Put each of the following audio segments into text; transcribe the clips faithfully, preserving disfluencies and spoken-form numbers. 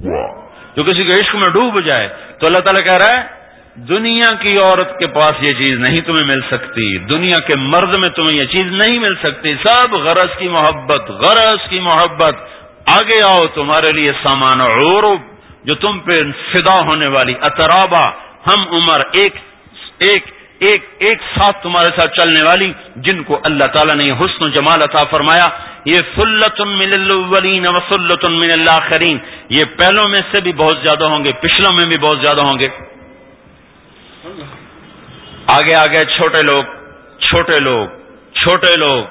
جو کسی کے عشق میں ڈوب جائے تو اللہ تعالیٰ کہہ رہا ہے دنیا کی عورت کے پاس یہ چیز نہیں تمہیں مل سکتی، دنیا کے مرد میں تمہیں یہ چیز نہیں مل سکتی، سب غرض کی محبت، غرض کی محبت، آگے آؤ تمہارے لیے سامان عروب جو تم پہ فدا ہونے والی، اترابا ہم عمر، ایک ایک ایک ایک ساتھ تمہارے ساتھ چلنے والی، جن کو اللہ تعالیٰ نے حسن و جمال عطا فرمایا. یہ ثلۃ من الاولین و ثلۃ من الاخرین، یہ پہلوں میں سے بھی بہت زیادہ ہوں گے، پچھلوں میں بھی بہت زیادہ ہوں گے. آگے آگے چھوٹے لوگ چھوٹے لوگ چھوٹے لوگ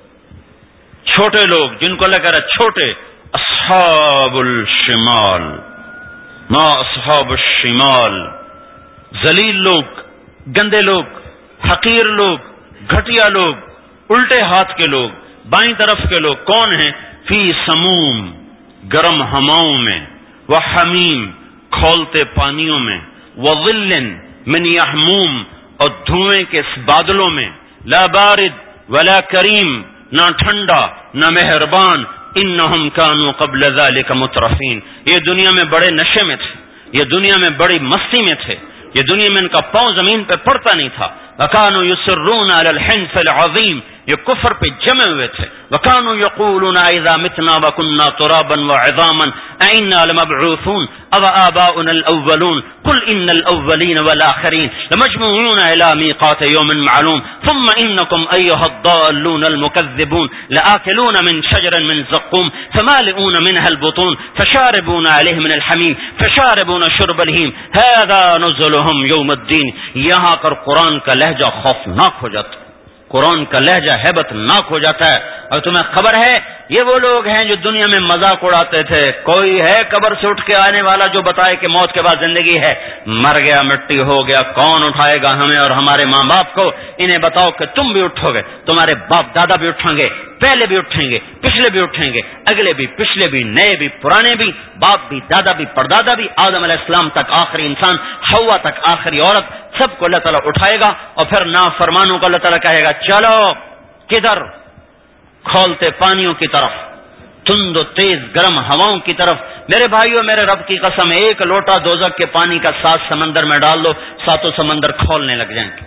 چھوٹے لوگ جن کو اللہ کہہ رہا چھوٹے، اصحاب الشمال، ما اصحاب الشمال، ذلیل لوگ، گندے لوگ، حقیر لوگ، گھٹیا لوگ، الٹے ہاتھ کے لوگ، بائیں طرف کے لوگ کون ہیں؟ فی سموم، گرم ہواؤں میں، وحمیم، کھولتے پانیوں میں، وظل من یحموم، اور دھوئیں کے بادلوں میں، لا بارد ولا کریم، نہ ٹھنڈا نہ مہربان، انہم کانوا قبل ذلک مترفین، یہ دنیا میں بڑے نشے میں تھے، یہ دنیا میں بڑی مستی میں تھے، یہ دنیا میں ان کا پاؤں زمین پہ پڑتا نہیں تھا. وکانوا یصرون علی الحنث العظیم، یہ کفر پہ جمے ہوئے تھے. وکانوا یقولون اذا متنا وکنا ترابا وعظاما ائنا لمبعوثون او آباؤنا الاولون قل ان الاولین والآخرین لمجموعون الى میقات یوم معلوم ثم انکم ایها الضالون المکذبون لآکلون من شجر من زقوم فمالئون منها البطون فشاربون علیہ من الحمیم فشاربون شرب الہیم هذا نزلهم یوم الدین. یہاں پر قرآن کا لہجہ خوفناک ہو جاتا ہے، قرآن کا لہجہ ہیبت ناک ہو جاتا ہے. اور تمہیں خبر ہے یہ وہ لوگ ہیں جو دنیا میں مذاق اڑاتے تھے، کوئی ہے قبر سے اٹھ کے آنے والا جو بتائے کہ موت کے بعد زندگی ہے؟ مر گیا مٹی ہو گیا، کون اٹھائے گا ہمیں اور ہمارے ماں باپ کو؟ انہیں بتاؤ کہ تم بھی اٹھو گے، تمہارے باپ دادا بھی اٹھیں گے، پہلے بھی اٹھیں گے، پچھلے بھی اٹھیں گے، اگلے بھی، پچھلے بھی، نئے بھی، پرانے بھی، باپ بھی، دادا بھی، پردادا بھی، آدم علیہ السلام تک آخری انسان، حوا تک آخری عورت، سب کو اللہ تعالیٰ اٹھائے گا. اور پھر نافرمانوں کو اللہ تعالیٰ کہے گا چلو کدھر؟ کھولتے پانیوں کی طرف، تند و تیز گرم ہواؤں کی طرف. میرے بھائیوں میرے رب کی قسم، ایک لوٹا دوزخ کے پانی کا سات سمندر میں ڈال دو، ساتوں سمندر کھولنے لگ جائیں گے.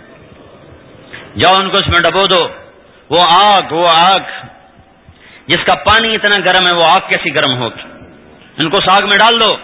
جاؤ ان کو اس میں ڈبو دو. وہ آگ وہ آگ جس کا پانی اتنا گرم ہے، وہ آگ کیسی گرم ہوگی؟ ان کو اس آگ میں ڈال دو.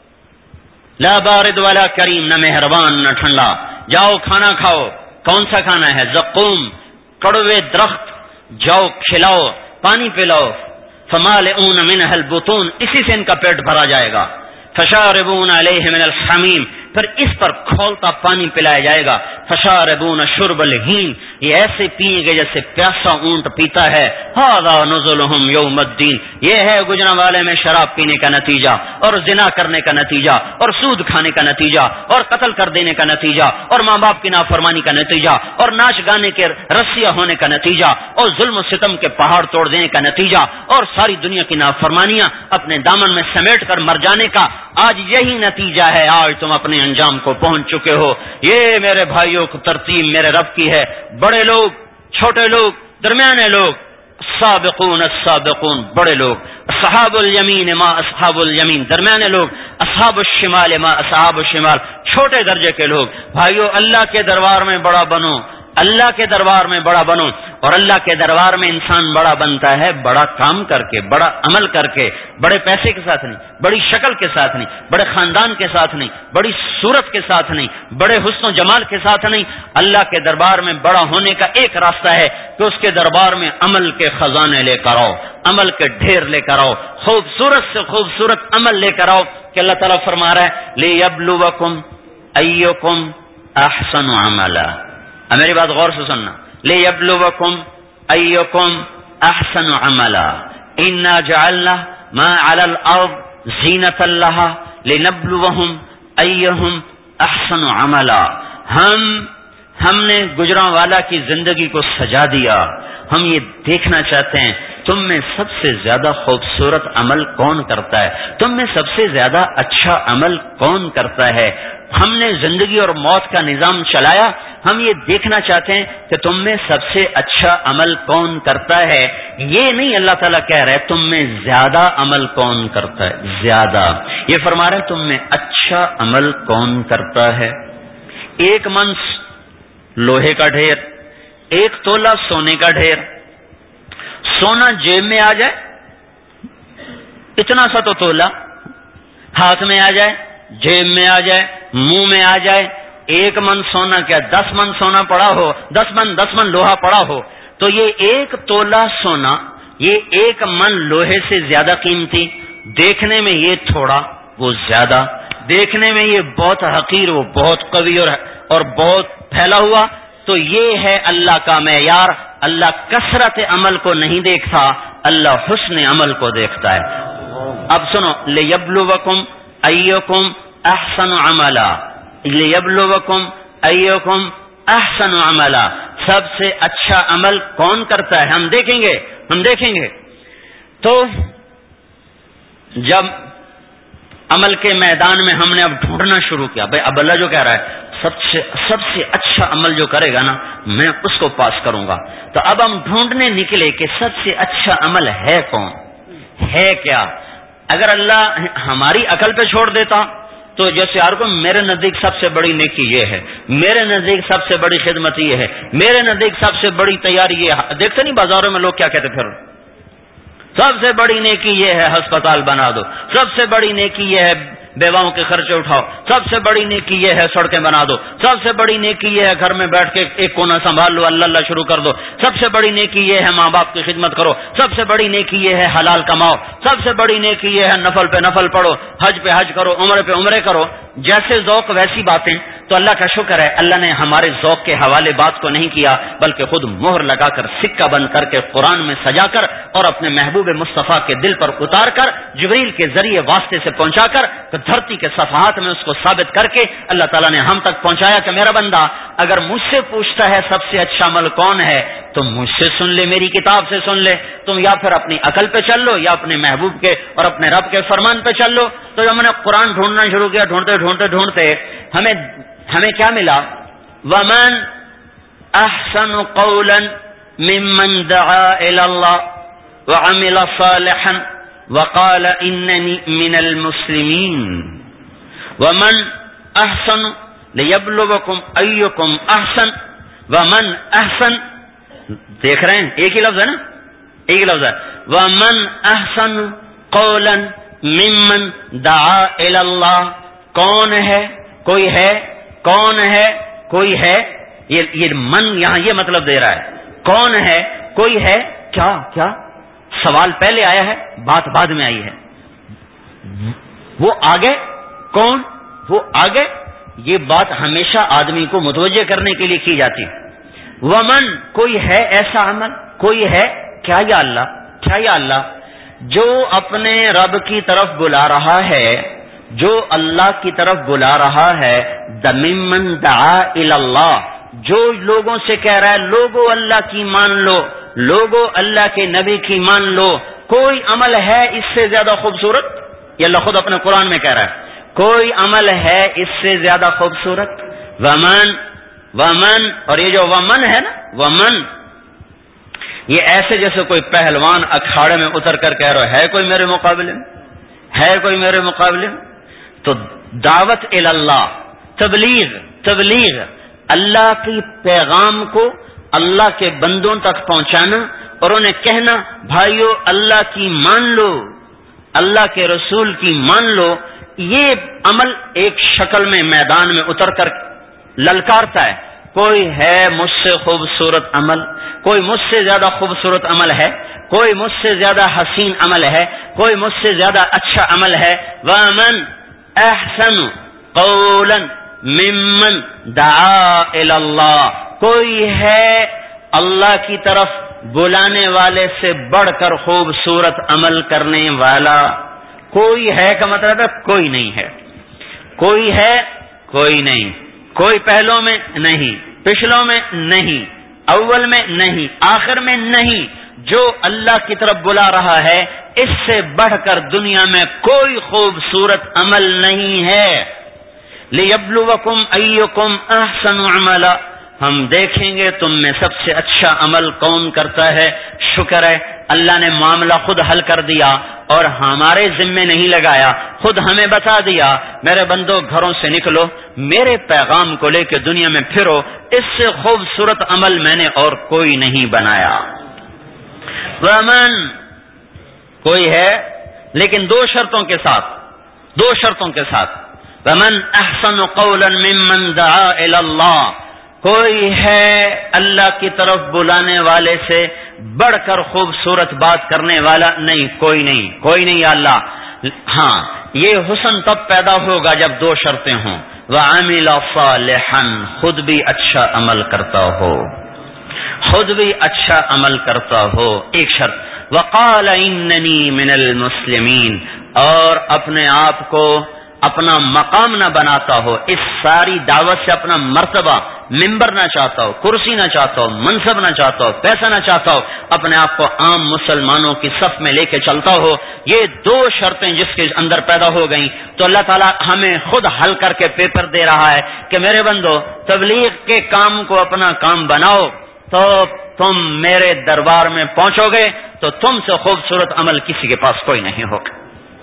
لا بارد ولا کریم، نہ مہربان نہ ٹھنڈا. جاؤ کھانا کھاؤ. کون سا کھانا ہے؟ زقوم، کڑوے درخت، جاؤ کھلاؤ، پانی پلاؤ. فمالئون منها البطون، اسی سے ان کا پیٹ بھرا جائے گا. فشاربون علیہ من الحمیم، پھر اس پر کھولتا پانی پلایا جائے گا. فشاربون شرب الہیم، یہ ایسے پیئیں گے جیسے پیاسا اونٹ پیتا ہے. ھذا نزلهم یوم الدین، یہ ہے گجرانوالے میں شراب پینے کا نتیجہ، اور زنا کرنے کا نتیجہ، اور سود کھانے کا نتیجہ، اور قتل کر دینے کا نتیجہ، اور ماں باپ کی نافرمانی کا نتیجہ، اور ناچ گانے کے رسیا ہونے کا نتیجہ، اور ظلم و ستم کے پہاڑ توڑ دینے کا نتیجہ، اور ساری دنیا کی نافرمانیاں اپنے دامن میں سمیٹ کر مر جانے کا آج یہی نتیجہ ہے. آج تم اپنے انجام کو پہنچ چکے ہو. یہ میرے بھائیوں کو ترتیب میرے رب کی ہے. بڑے لوگ، چھوٹے لوگ، درمیانے لوگ، السابقون السابقون بڑے لوگ، اصحاب الیمین ما اصحاب الیمین درمیانے لوگ، اصحاب الشمال ما اصحاب الشمال چھوٹے درجے کے لوگ. بھائیوں اللہ کے دربار میں بڑا بنو، اللہ کے دربار میں بڑا بنو. اور اللہ کے دربار میں انسان بڑا بنتا ہے بڑا کام کر کے، بڑا عمل کر کے، بڑے پیسے کے ساتھ نہیں، بڑی شکل کے ساتھ نہیں، بڑے خاندان کے ساتھ نہیں، بڑی صورت کے ساتھ نہیں، بڑے حسن و جمال کے ساتھ نہیں. اللہ کے دربار میں بڑا ہونے کا ایک راستہ ہے کہ اس کے دربار میں عمل کے خزانے لے کر آؤ، عمل کے ڈھیر لے کر آؤ، خوبصورت سے خوبصورت عمل لے کر آؤ. کہ اللہ تعالیٰ فرما رہا ہے لیبلوکم ایکم احسن عملا. میری بات غور سے سننا. لیبلوکم ایکم احسن عملا انا جعلنا ما علی الارض زینۃ لها لنبلوہم ایہم احسن عملا. ہم ہم نے گجراں والا کی زندگی کو سجا دیا. ہم یہ دیکھنا چاہتے ہیں تم میں سب سے زیادہ خوبصورت عمل کون کرتا ہے، تم میں سب سے زیادہ اچھا عمل کون کرتا ہے. ہم نے زندگی اور موت کا نظام چلایا. ہم یہ دیکھنا چاہتے ہیں کہ تم میں سب سے اچھا عمل کون کرتا ہے. یہ نہیں اللہ تعالیٰ کہہ رہے تم میں زیادہ عمل کون کرتا ہے. زیادہ یہ فرما رہے ہیں تم میں اچھا عمل کون کرتا ہے؟ ایک من لوہے کا ڈھیر، ایک تولہ سونے کا ڈھیر، سونا جیب میں آ جائے، اتنا سا تو تولا ہاتھ میں آ جائے، جیب میں آ جائے، منہ میں آ جائے، ایک من سونا کیا دس من سونا پڑا ہو، دس من دس من لوہا پڑا ہو، تو یہ ایک تولا سونا، یہ ایک من لوہے سے زیادہ قیمتی، دیکھنے میں یہ تھوڑا وہ زیادہ، دیکھنے میں یہ بہت حقیر وہ بہت قوی اور اور بہت پھیلا ہوا، تو یہ ہے اللہ کا معیار۔ اللہ کثرت عمل کو نہیں دیکھتا، اللہ حسن عمل کو دیکھتا ہے۔ اب سنو، لیبلوکم ایکم احسن عملا، لیبلوکم ایکم احسن عملا، سب سے اچھا عمل کون کرتا ہے ہم دیکھیں گے، ہم دیکھیں گے۔ تو جب عمل کے میدان میں ہم نے اب ڈھونڈنا شروع کیا، بھائی اب اللہ جو کہہ رہا ہے سب سے سب سے اچھا عمل جو کرے گا نا میں اس کو پاس کروں گا، تو اب ہم ڈھونڈنے نکلے کہ سب سے اچھا عمل ہے کون، ہے کیا؟ اگر اللہ ہماری عقل پہ چھوڑ دیتا تو جیسے ہر کو میرے نزدیک سب سے بڑی نیکی یہ ہے، میرے نزدیک سب سے بڑی خدمت یہ ہے، میرے نزدیک سب سے بڑی تیاری یہ ہے۔ دیکھتے نہیں بازاروں میں لوگ کیا کہتے پھر، سب سے بڑی نیکی یہ ہے ہسپتال بنا دو، سب سے بڑی نیکی یہ ہے بیواؤں کے خرچے اٹھاؤ، سب سے بڑی نیکی یہ ہے سڑکیں بنا دو، سب سے بڑی نیکی یہ ہے گھر میں بیٹھ کے ایک کونا سنبھال لو، اللہ اللہ شروع کر دو، سب سے بڑی نیکی یہ ہے ماں باپ کی خدمت کرو، سب سے بڑی نیکی یہ ہے حلال کماؤ، سب سے بڑی نیکی یہ ہے نفل پہ نفل پڑھو، حج پہ حج کرو، عمرے پہ عمرے کرو۔ جیسے ذوق ویسی باتیں، تو اللہ کا شکر ہے اللہ نے ہمارے ذوق کے حوالے بات کو نہیں کیا، بلکہ خود مہر لگا کر سکہ بند کر کے قرآن میں سجا کر اور اپنے محبوب مصطفیٰ کے دل پر اتار کر جبریل کے ذریعے واسطے سے پہنچا کر دھرتی کے صفحات میں اس کو ثابت کر کے اللہ تعالیٰ نے ہم تک پہنچایا کہ میرا بندہ اگر مجھ سے پوچھتا ہے سب سے اچھا عمل کون ہے تو مجھ سے سن لے، میری کتاب سے سن لے، تم یا پھر اپنی عقل پہ چل لو یا اپنے محبوب کے اور اپنے رب کے فرمان پہ چل لو۔ تو جب ہم نے قرآن ڈھونڈنا شروع کیا، ڈھونڈتے ڈھونڈتے ڈھونڈتے ہمیں ہمیں کیا ملا؟ ومن احسن قولا ممن دعا الى اللہ وعمل صالحا وقال اننی من المسلمین، ومن احسن لیبلوکم ایکم احسن، ومن احسن، دیکھ رہے ہیں ایک ہی لفظ ہے نا، ایک ہی لفظ ہے، ومن احسن قولا ممن دعا الی اللہ، کون ہے؟ کوئی ہے؟ کون ہے؟ کوئی ہے؟ یہ یہ من یہاں یہ مطلب دے رہا ہے، کون ہے؟ کوئی ہے؟ کیا کیا سوال پہلے آیا ہے، بات بعد میں آئی ہے، وہ آگے کون، وہ آگے، یہ بات ہمیشہ آدمی کو متوجہ کرنے کے لیے کی جاتی ہے۔ ومن، کوئی ہے ایسا عمل، کوئی ہے کیا یا اللہ، کیا یا اللہ جو اپنے رب کی طرف بلا رہا ہے، جو اللہ کی طرف بلا رہا ہے، دممن دعا الی اللہ، جو لوگوں سے کہہ رہا ہے لوگوں اللہ کی مان لو، لوگوں اللہ کے نبی کی مان لو، کوئی عمل ہے اس سے زیادہ خوبصورت؟ یہ اللہ خود اپنے قرآن میں کہہ رہا ہے کوئی عمل ہے اس سے زیادہ خوبصورت؟ ومن، ومن، اور یہ جو ومن ہے نا، ومن یہ ایسے جیسے کوئی پہلوان اکھاڑے میں اتر کر کہہ رہا ہے کوئی میرے مقابلے میں، ہے کوئی میرے مقابلے میں؟ تو دعوت الی اللہ، تبلیغ، تبلیغ اللہ کی پیغام کو اللہ کے بندوں تک پہنچانا اور انہیں کہنا بھائیو اللہ کی مان لو، اللہ کے رسول کی مان لو، یہ عمل ایک شکل میں میدان میں اتر کر للکارتا ہے، کوئی ہے مجھ سے خوبصورت عمل، کوئی مجھ سے زیادہ خوبصورت عمل ہے، کوئی مجھ سے زیادہ حسین عمل ہے، کوئی مجھ سے زیادہ اچھا عمل ہے۔ ومن احسن قولا ممن دعا الی اللہ، کوئی ہے اللہ کی طرف بلانے والے سے بڑھ کر خوبصورت عمل کرنے والا؟ کوئی ہے کا مطلب ہے کوئی نہیں ہے، کوئی ہے کوئی نہیں، کوئی پہلوں میں نہیں، پچھلوں میں نہیں، اول میں نہیں، آخر میں نہیں، جو اللہ کی طرف بلا رہا ہے اس سے بڑھ کر دنیا میں کوئی خوبصورت عمل نہیں ہے۔ لیبلوکم ایکم احسن عملا ہم دیکھیں گے تم میں سب سے اچھا عمل کون کرتا ہے. شکر ہے اللہ نے معاملہ خود حل کر دیا اور ہمارے ذمے نہیں لگایا، خود ہمیں بتا دیا میرے بندو گھروں سے نکلو، میرے پیغام کو لے کے دنیا میں پھرو. اس سے خوبصورت عمل میں نے اور کوئی نہیں بنایا. ومن کوئی ہے لیکن دو شرطوں کے ساتھ، دو شرطوں کے ساتھ. ومن احسن قولا ممن دعا الی اللہ، کوئی ہے اللہ کی طرف بلانے والے سے بڑھ کر خوبصورت بات کرنے والا؟ نہیں، کوئی نہیں، کوئی نہیں یا اللہ. ہاں یہ حسن تب پیدا ہوگا جب دو شرطیں ہوں. وعمل صالحا، خود بھی اچھا عمل کرتا ہو، خود بھی اچھا عمل کرتا ہو. ایک شرط. وقال اننی من المسلمین، اور اپنے آپ کو اپنا مقام نہ بناتا ہو، اس ساری دعوت سے اپنا مرتبہ، ممبر نہ چاہتا ہو، کرسی نہ چاہتا ہو، منصب نہ چاہتا ہو، پیسہ نہ چاہتا ہو، اپنے آپ کو عام مسلمانوں کی صف میں لے کے چلتا ہو. یہ دو شرطیں جس کے اندر پیدا ہو گئیں تو اللہ تعالیٰ ہمیں خود حل کر کے پیپر دے رہا ہے کہ میرے بندو تبلیغ کے کام کو اپنا کام بناؤ تو تم میرے دربار میں پہنچو گے تو تم سے خوبصورت عمل کسی کے پاس کوئی نہیں ہوگا.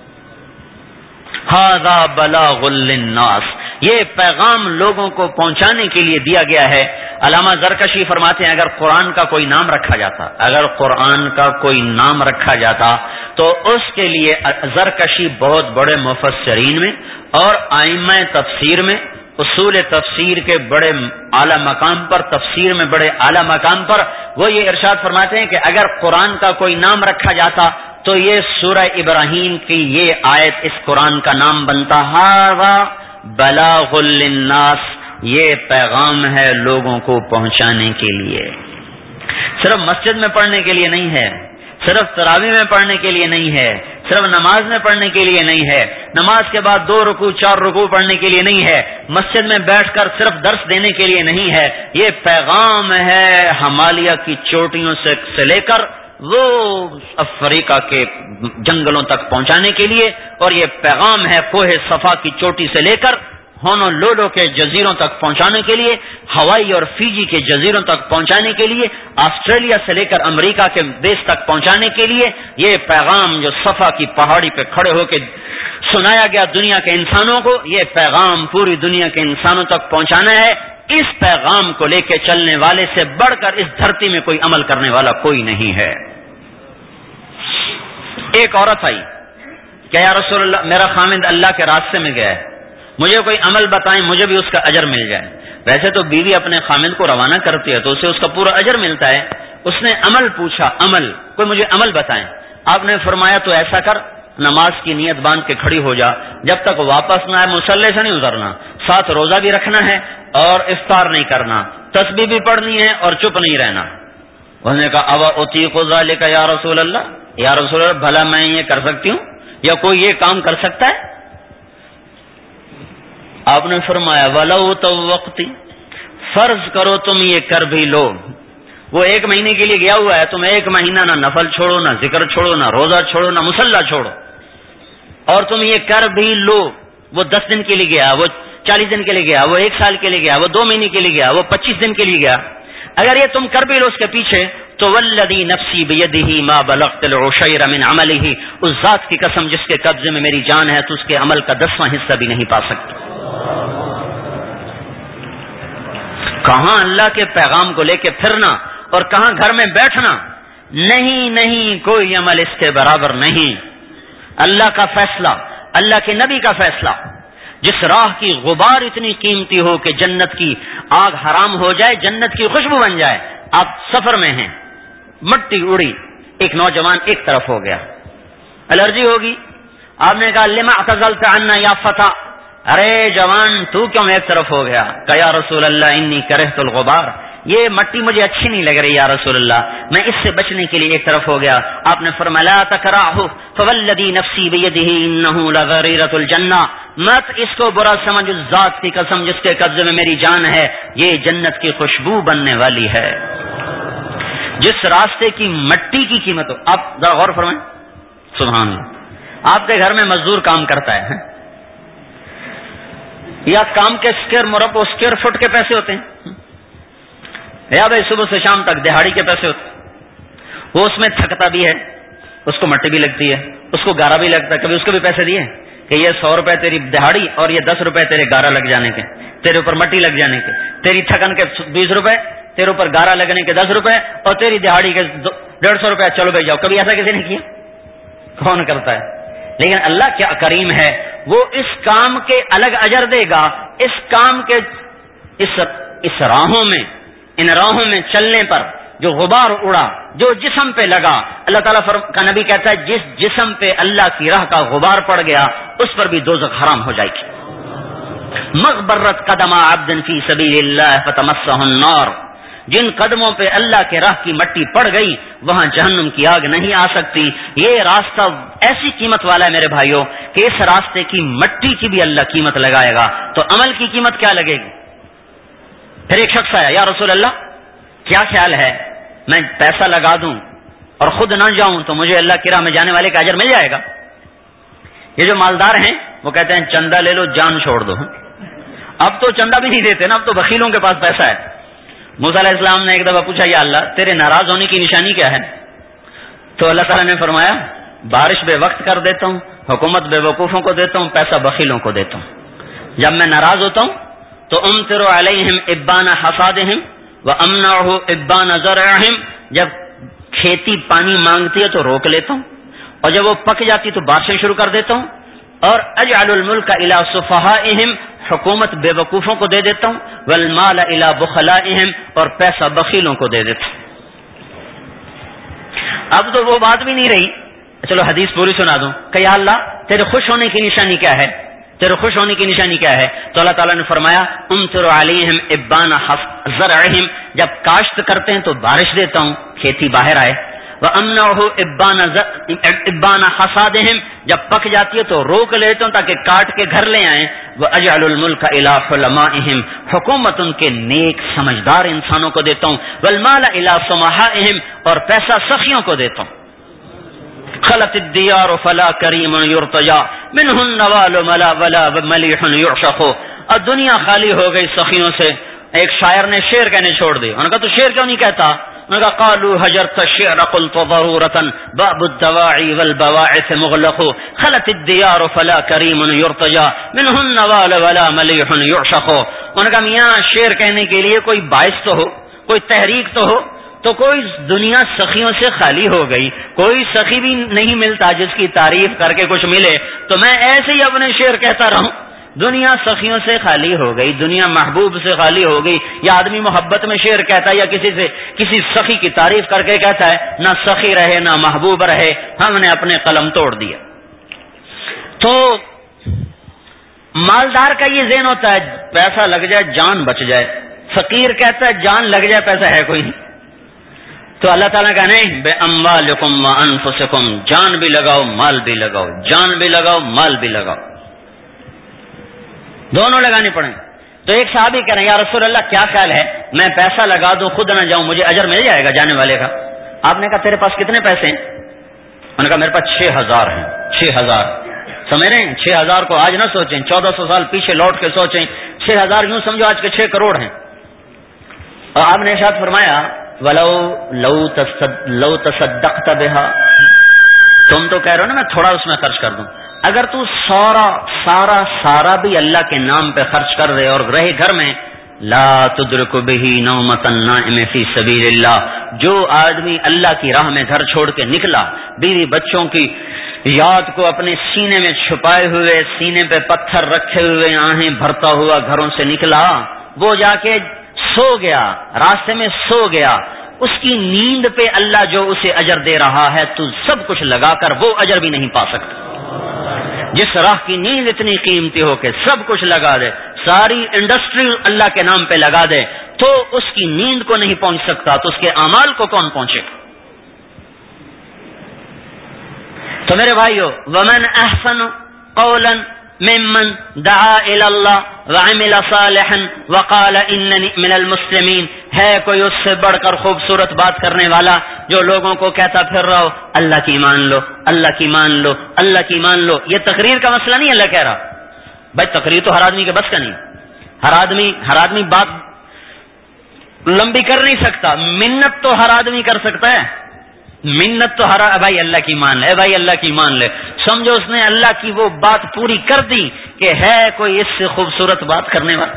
ھذا بلاغ للناس، یہ پیغام لوگوں کو پہنچانے کے لیے دیا گیا ہے. علامہ زرکشی فرماتے ہیں اگر قرآن کا کوئی نام رکھا جاتا، اگر قرآن کا کوئی نام رکھا جاتا تو اس کے لیے زرکشی بہت بڑے مفسرین میں اور ائمہ تفسیر میں، اصول تفسیر کے بڑے اعلیٰ مقام پر، تفسیر میں بڑے اعلیٰ مقام پر وہ یہ ارشاد فرماتے ہیں کہ اگر قرآن کا کوئی نام رکھا جاتا تو یہ سورہ ابراہیم کی یہ آیت اس قرآن کا نام بنتا. ھذا بلاغ للناس، یہ پیغام ہے لوگوں کو پہنچانے کے لیے. صرف مسجد میں پڑھنے کے لیے نہیں ہے، صرف تراویح میں پڑھنے کے لیے نہیں ہے، صرف نماز میں پڑھنے کے لیے نہیں ہے، نماز کے بعد دو رکوع چار رکوع پڑھنے کے لیے نہیں ہے، مسجد میں بیٹھ کر صرف درس دینے کے لیے نہیں ہے. یہ پیغام ہے ہمالیہ کی چوٹیوں سے سے لے کر وہ افریقہ کے جنگلوں تک پہنچانے کے لیے، اور یہ پیغام ہے کوہ صفا کی چوٹی سے لے کر ہونولولو کے جزیروں تک پہنچانے کے لیے، ہوائی اور فیجی کے جزیروں تک پہنچانے کے لیے، آسٹریلیا سے لے کر امریکہ کے دیش تک پہنچانے کے لیے. یہ پیغام جو صفا کی پہاڑی پہ کھڑے ہو کے سنایا گیا دنیا کے انسانوں کو، یہ پیغام پوری دنیا کے انسانوں تک پہنچانا ہے. اس پیغام کو لے کے چلنے والے سے بڑھ کر اس دھرتی میں کوئی عمل کرنے والا کوئی نہیں ہے. ایک عورت آئی کہ یا رسول اللہ میرا خامند اللہ کے راستے میں گیا ہے، مجھے کوئی عمل بتائیں مجھے بھی اس کا اجر مل جائے. ویسے تو بیوی اپنے خامند کو روانہ کرتی ہے تو اسے اس کا پورا اجر ملتا ہے. اس نے عمل پوچھا، عمل کوئی مجھے عمل بتائیں. آپ نے فرمایا تو ایسا کر، نماز کی نیت باندھ کے کھڑی ہو جا، جب تک واپس نہ آئے مصلی سے نہیں اترنا، ساتھ روزہ بھی رکھنا ہے اور افطار نہیں کرنا، تسبیح بھی پڑھنی ہے اور چپ نہیں رہنا. انہوں نے کہا اوا اطیق ذالک یا رسول اللہ، یا رسول اللہ بھلا میں یہ کر سکتی ہوں یا کوئی یہ کام کر سکتا ہے؟ آپ نے فرمایا ولو توقتی، فرض کرو تم یہ کر بھی لو. وہ ایک مہینے کے لیے گیا ہوا ہے، تم ایک مہینہ نہ نفل چھوڑو، نہ ذکر چھوڑو، نہ روزہ چھوڑو، نہ مصلی چھوڑو، اور تم یہ کر بھی لو. وہ دس دن کے لیے گیا، وہ چالیس دن کے لیے گیا، وہ ایک سال کے لیے گیا، وہ دو مہینے کے لیے گیا، وہ پچیس دن کے لیے گیا. اگر یہ تم کر بھی لو اس کے پیچھے تو والذی نفسی بیدہ ما بلغت العشیر من عملہ، اس ذات کی قسم جس کے قبضے میں میری جان ہے تو اس کے عمل کا دسواں حصہ بھی نہیں پا سکتی. کہاں اللہ کے پیغام کو لے کے پھرنا اور کہاں گھر میں بیٹھنا. نہیں نہیں، کوئی عمل اس کے برابر نہیں. اللہ کا فیصلہ، اللہ کے نبی کا فیصلہ. جس راہ کی غبار اتنی قیمتی ہو کہ جنت کی آگ حرام ہو جائے، جنت کی خوشبو بن جائے. آپ سفر میں ہیں، مٹی اڑی، ایک نوجوان ایک طرف ہو گیا، الرجی ہوگی. آپ نے کہا لما اعتزلت عنا یا فتى، ارے جوان تو کیوں ایک طرف ہو گیا؟ کہ یا رسول اللہ انی کرہت الغبار، یہ مٹی مجھے اچھی نہیں لگ رہی یا رسول اللہ، میں اس سے بچنے کے لیے ایک طرف ہو گیا. آپ نے فرمایا لا تکرہہ فوالذی نفسی بیدہ انہ لغریرۃ الجنہ، مت اس کو برا سمجھ، اس ذات کی قسم جس کے قبضے میں میری جان ہے یہ جنت کی خوشبو بننے والی ہے. جس راستے کی مٹی کی قیمت ہو، آپ ذرا غور فرمائیں. سبحان اللہ، آپ کے گھر میں مزدور کام کرتا ہے یا کام کے اسکوائر مربع اسکوائر فٹ کے پیسے ہوتے ہیں، یا بھائی صبح سے شام تک دہاڑی کے پیسے ہوتے، وہ اس میں تھکتا بھی ہے، اس کو مٹی بھی لگتی ہے، اس کو گارا بھی لگتا ہے. کبھی اس کو بھی پیسے دیے کہ یہ سو روپے تیری دہاڑی اور یہ دس روپے تیرے گارا لگ جانے کے، تیرے اوپر مٹی لگ جانے کے، تیری تھکن کے بیس روپے، تیرے اوپر گارا لگنے کے دس روپے اور تیری دہاڑی کے ڈیڑھ سو روپے، چلو بھائی جاؤ. کبھی ایسا کسی نے کیا؟ کون کرتا ہے؟ لیکن اللہ کیا کریم ہے، وہ اس کام کے الگ اجر دے گا. اس کام کے اس اس راہوں میں، ان راہوں میں چلنے پر جو غبار اڑا، جو جسم پہ لگا، اللہ تعالیٰ کا نبی کہتا ہے جس جسم پہ اللہ کی راہ کا غبار پڑ گیا اس پر بھی دوزخ حرام ہو جائے گی. مغبرت قدم عبد فی سبیل اللہ فتمسہ النار، جن قدموں پہ اللہ کے راہ کی مٹی پڑ گئی وہاں جہنم کی آگ نہیں آ سکتی. یہ راستہ ایسی قیمت والا ہے میرے بھائیوں کہ اس راستے کی مٹی کی بھی اللہ قیمت لگائے گا. تو عمل کی قیمت کیا لگے گی؟ پھر ایک شخص آیا، یا رسول اللہ کیا خیال ہے میں پیسہ لگا دوں اور خود نہ جاؤں تو مجھے اللہ کی راہ میں جانے والے کا اجر مل جائے گا؟ یہ جو مالدار ہیں وہ کہتے ہیں چندہ لے لو جان چھوڑ دو. اب تو چندہ بھی نہیں دیتے نا، اب تو بخیلوں کے پاس پیسہ ہے. موسیٰ علیہ السلام نے ایک دفعہ پوچھا یا اللہ تیرے ناراض ہونے کی نشانی کیا ہے؟ تو اللہ تعالیٰ نے فرمایا بارش بے وقت کر دیتا ہوں، حکومت بے وقوفوں کو دیتا ہوں، پیسہ بخیلوں کو دیتا ہوں. جب میں ناراض ہوتا ہوں تو امطر علیہم ابان حصادہم وامنعہ ابان زرعہم، جب کھیتی پانی مانگتی ہے تو روک لیتا ہوں اور جب وہ پک جاتی تو بارشیں شروع کر دیتا ہوں. اور اجعل الملک الی سفہائہم، حکومت بے وقوفوں کو دے دیتا ہوں، والمال الی بخلائہم، اور پیسہ بخیلوں کو دے دیتا ہوں. اب تو وہ بات بھی نہیں رہی. چلو حدیث پوری سنا دوں کہ یا اللہ تیرے خوش ہونے کی نشانی کیا ہے، تیرے خوش ہونے کی نشانی کیا ہے؟ تو اللہ تعالیٰ نے فرمایا امطر علیہم ابان زرعہم، جب کاشت کرتے ہیں تو بارش دیتا ہوں کھیتی باہر آئے. وَأَمْنَعُهُ إِبَّانَ حَصَادِهِمْ، جب پک جاتی ہے تو روک لیتا ہوں تاکہ کاٹ کے گھر لے آئیں. وَأَجْعَلُ الْمُلْكَ إِلَىٰ حُلَمَائِهِمْ، حکومت ان کے نیک سمجھدار انسانوں کو دیتا ہوں. وَالْمَالَ إِلَىٰ سُمَحَائِهِمْ، اور پیسہ سخیوں کو دیتا ہوں. خلت الدیار فلا کریم یرتجا منہ النوال ملا ولا ملیح یعشق. اور دنیا خالی ہو گئی سخیوں سے. ایک شاعر نے شعر کہنے چھوڑ دی. انہوں نے کہا تو شعر کیوں نہیں کہتا؟ انہوں نے کہا قالوا حجرت الشعر قلت ضرورة باب الدواعی والبواعث مغلق. خلت الدیار فلا کریم یرتجا منہ النوال ولا ملیح یعشق. انہوں نے کہا میاں شعر کہنے کے لیے کوئی باعث تو ہو، کوئی تحریک تو ہو. تو کوئی دنیا سخیوں سے خالی ہو گئی، کوئی سخی بھی نہیں ملتا جس کی تعریف کر کے کچھ ملے. تو میں ایسے ہی اپنے شعر کہتا رہوں. دنیا سخیوں سے خالی ہو گئی، دنیا محبوب سے خالی ہو گئی. یا آدمی محبت میں شعر کہتا ہے یا کسی سے کسی سخی کی تعریف کر کے کہتا ہے، نہ سخی رہے نہ محبوب رہے، ہم نے اپنے قلم توڑ دیا. تو مالدار کا یہ ذہن ہوتا ہے پیسہ لگ جائے جان بچ جائے. فقیر کہتا ہے جان لگ جائے پیسہ ہے کوئی نہیں. تو اللہ تعالیٰ کا نہیں، بے اموالکم و انفسکم، جان بھی لگاؤ مال بھی لگاؤ، جان بھی لگاؤ مال بھی لگاؤ، دونوں لگانے پڑیں. تو ایک صحابی کہہ رہے ہیں یا رسول اللہ کیا خیال ہے میں پیسہ لگا دوں خود نہ جاؤں مجھے اجر مل جائے گا جانے والے کا؟ آپ نے کہا تیرے پاس کتنے پیسے ہیں؟ انہوں نے کہا میرے پاس چھ ہزار ہیں. چھ ہزار سمجھ رہے ہیں؟ چھ ہزار کو آج نہ سوچیں، چودہ سو سال پیچھے لوٹ کے سوچیں. چھ ہزار یوں سمجھو آج کے چھ کروڑ ہیں. اور آپ نے ارشاد فرمایا ولو لو تصد لو تصدقت بها، تم تو کہہ رہے ہو نا میں تھوڑا اس میں خرچ کر دوں. اگر تو سارا سارا سارا بھی اللہ کے نام پہ خرچ کر رہے اور رہے گھر میں، لا تدرک به نومۃ النائم فی سبیل اللہ، جو آدمی اللہ کی راہ میں گھر چھوڑ کے نکلا، بیوی بچوں کی یاد کو اپنے سینے میں چھپائے ہوئے، سینے پہ پتھر رکھے ہوئے، آہیں بھرتا ہوا گھروں سے نکلا، وہ جا کے سو گیا، راستے میں سو گیا، اس کی نیند پہ اللہ جو اسے اجر دے رہا ہے تو سب کچھ لگا کر وہ اجر بھی نہیں پا سکتا. جس راہ کی نیند اتنی قیمتی ہو کہ سب کچھ لگا دے، ساری انڈسٹری اللہ کے نام پہ لگا دے، تو اس کی نیند کو نہیں پہنچ سکتا تو اس کے اعمال کو کون پہنچے گا؟ تو میرے بھائیو، ومن احسن قولا ممن دعا الی اللہ وعمل صالحا وقال اننی من المسلمین، ہے کوئی اس سے بڑھ کر خوبصورت بات کرنے والا جو لوگوں کو کہتا پھر رہا ہو اللہ کی مان لو، اللہ کی مان لو، اللہ کی مان لو. یہ تقریر کا مسئلہ نہیں اللہ کہہ رہا. بھائی تقریر تو ہر آدمی کے بس کا نہیں. ہر آدمی ہر آدمی بات لمبی کر نہیں سکتا. منت تو ہر آدمی کر سکتا ہے. منت تو ہر بھائی اللہ کی مان لے, بھائی اللہ کی مان لے. سمجھو اس نے اللہ کی وہ بات پوری کر دی کہ ہے کوئی اس سے خوبصورت بات کرنے والا.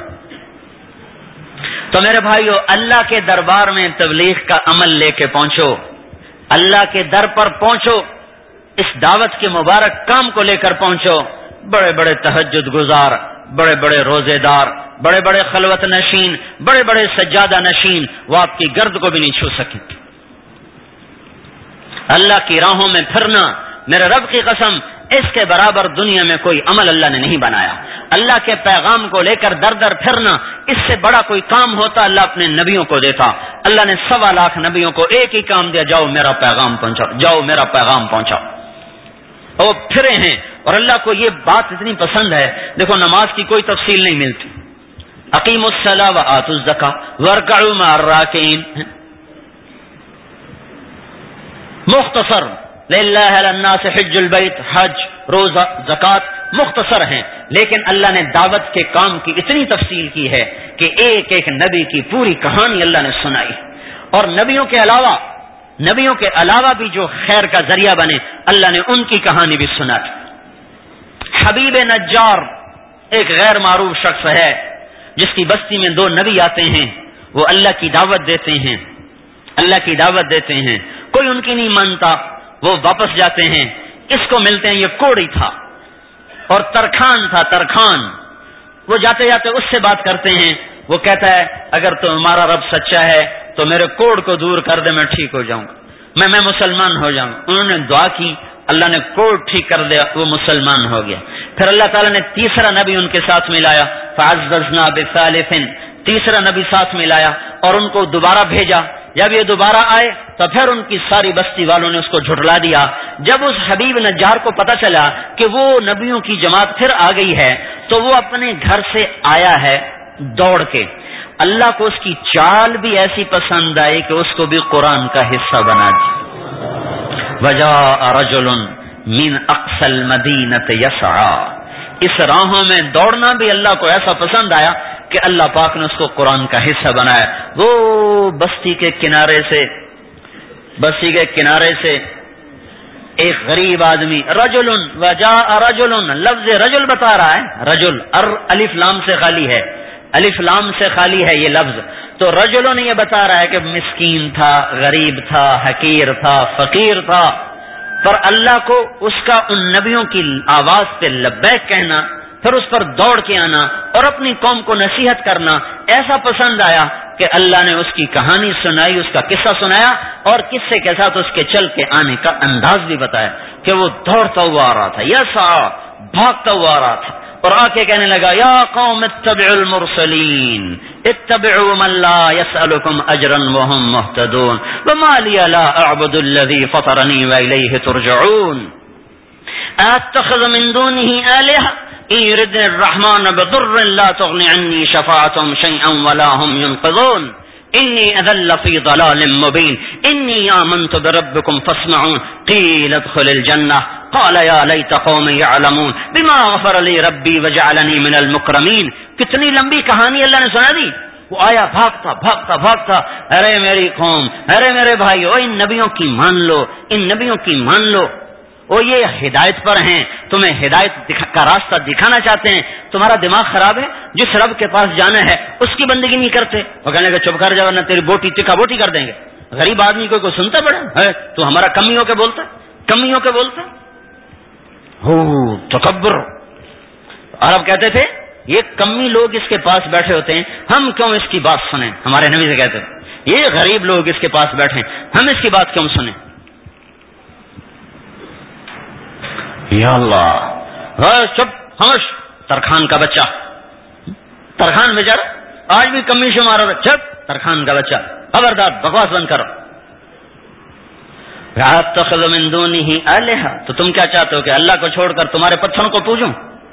تو میرے بھائیو, اللہ کے دربار میں تبلیغ کا عمل لے کے پہنچو, اللہ کے در پر پہنچو, اس دعوت کے مبارک کام کو لے کر پہنچو. بڑے بڑے تہجد گزار, بڑے بڑے روزے دار, بڑے بڑے خلوت نشین, بڑے بڑے سجادہ نشین, وہ آپ کی گرد کو بھی نہیں چھو سکیں. اللہ کی راہوں میں پھرنا, میرے رب کی قسم, اس کے برابر دنیا میں کوئی عمل اللہ نے نہیں بنایا. اللہ کے پیغام کو لے کر در در پھرنا, اس سے بڑا کوئی کام ہوتا اللہ اپنے نبیوں کو دیتا. اللہ نے سوا لاکھ نبیوں کو ایک ہی کام دیا, جاؤ میرا پیغام پہنچاؤ, جاؤ میرا پیغام پہنچاؤ. وہ پھرے ہیں, اور اللہ کو یہ بات اتنی پسند ہے. دیکھو نماز کی کوئی تفصیل نہیں ملتی. اقیموا الصلاۃ وآتوا الزکاۃ وارکعوا مع الراکعین, مختصر. للہ علی الناس حج البیت, حج, روزہ, زکات مختصر ہیں, لیکن اللہ نے دعوت کے کام کی اتنی تفصیل کی ہے کہ ایک ایک نبی کی پوری کہانی اللہ نے سنائی. اور نبیوں کے علاوہ نبیوں کے علاوہ بھی جو خیر کا ذریعہ بنے, اللہ نے ان کی کہانی بھی سنائی. حبیب نجار ایک غیر معروف شخص ہے, جس کی بستی میں دو نبی آتے ہیں. وہ اللہ کی دعوت دیتے ہیں, اللہ کی دعوت دیتے ہیں. کوئی ان کی نہیں مانتا, وہ واپس جاتے ہیں. اس کو ملتے ہیں, یہ کوڑی تھا اور ترخان تھا, ترخان. وہ جاتے جاتے اس سے بات کرتے ہیں. وہ کہتا ہے اگر تمہارا رب سچا ہے تو میرے کوڑ کو دور کر دے, میں ٹھیک ہو جاؤں گا, میں میں مسلمان ہو جاؤں گا. انہوں نے دعا کی, اللہ نے کوڑ ٹھیک کر دیا, وہ مسلمان ہو گیا. پھر اللہ تعالیٰ نے تیسرا نبی ان کے ساتھ ملایا, فعززنا بثالث, تیسرا نبی ساتھ ملایا اور ان کو دوبارہ بھیجا. جب یہ دوبارہ آئے تو پھر ان کی ساری بستی والوں نے اس کو جھٹلا دیا. جب اس حبیب نجار کو پتا چلا کہ وہ نبیوں کی جماعت پھر آ گئی ہے, تو وہ اپنے گھر سے آیا ہے دوڑ کے. اللہ کو اس کی چال بھی ایسی پسند آئی کہ اس کو بھی قرآن کا حصہ بنا دی. وجاء رجل من اقصى المدینة یسعى, اس راہوں میں دوڑنا بھی اللہ کو ایسا پسند آیا کہ اللہ پاک نے اس کو قرآن کا حصہ بنایا. وہ بستی کے کنارے سے بستی کے کنارے سے ایک غریب آدمی, رجل, وجاء رجل, لفظ رجل بتا رہا ہے. رجل الف لام سے خالی ہے, الف لام سے خالی ہے یہ لفظ. تو رجلوں نے یہ بتا رہا ہے کہ مسکین تھا, غریب تھا, حقیر تھا, فقیر تھا. پر اللہ کو اس کا ان نبیوں کی آواز پہ لبیک کہنا, پھر اس پر دوڑ کے آنا اور اپنی قوم کو نصیحت کرنا ایسا پسند آیا کہ اللہ نے اس کی کہانی سنائی, اس کا قصہ سنایا, اور قصے کے ساتھ اس کے چل کے آنے کا انداز بھی بتایا کہ وہ دوڑتا ہوا آ رہا تھا, یسا بھاگتا ہوا آ رہا تھا, اور آ کے کہنے لگا یا قوم اتبعوا المرسلین اتبعوا من لا يسألكم اجرا وهم مهتدون وما لي لا اعبد الذي فطرني واليه ترجعون اتخذ من دونه آلهة ان يردني الرحمن بضر لا تغني عني شفاعتهم شيئا ولا هم ينقذون انی اذل فی ضلال مبین انی آمنت بربکم فاسمعون قیل ادخل الجنہ قال یا لیت قوم یعلمون بما غفر لی ربی وجعلنی من المکرمین. کتنی لمبی کہانی اللہ نے سنا دی. وہ آیا بھاگتا بھاگتا بھاگتا, ارے میری قوم, ارے میرے بھائیو, ان نبیوں کی مان لو, ان نبیوں کی مان لو. وہ یہ ہدایت پر ہیں, تمہیں ہدایت کا راستہ دکھانا چاہتے ہیں. تمہارا دماغ خراب ہے, جس رب کے پاس جانا ہے اس کی بندگی نہیں کرتے. وہ کہنے لگے چپ کر جا ورنہ تیری بوٹی چکا بوٹی کر دیں گے. غریب آدمی کو کوئی سنتا پڑا ہے, تو ہمارا کمی ہو کے بولتا کمی ہو کے بولتا ہو تکبر. عرب کہتے تھے یہ کمی لوگ اس کے پاس بیٹھے ہوتے ہیں, ہم کیوں اس کی بات سنیں. ہمارے نبی سے کہتے ہیں یہ غریب لوگ اس کے پاس بیٹھے ہیں, ہم اس کی بات کیوں سنیں. یا اللہ, چپ خاموش. ترخان کا بچہ, ترخان بیچارہ آج بھی کمی شمار ہو, چپ ترخان کا بچہ, خبردار بکواس بند کرو. اتخذ من دونه آلهة, تو تم کیا چاہتے ہو کہ اللہ کو چھوڑ کر تمہارے پتھروں کو پوجوں,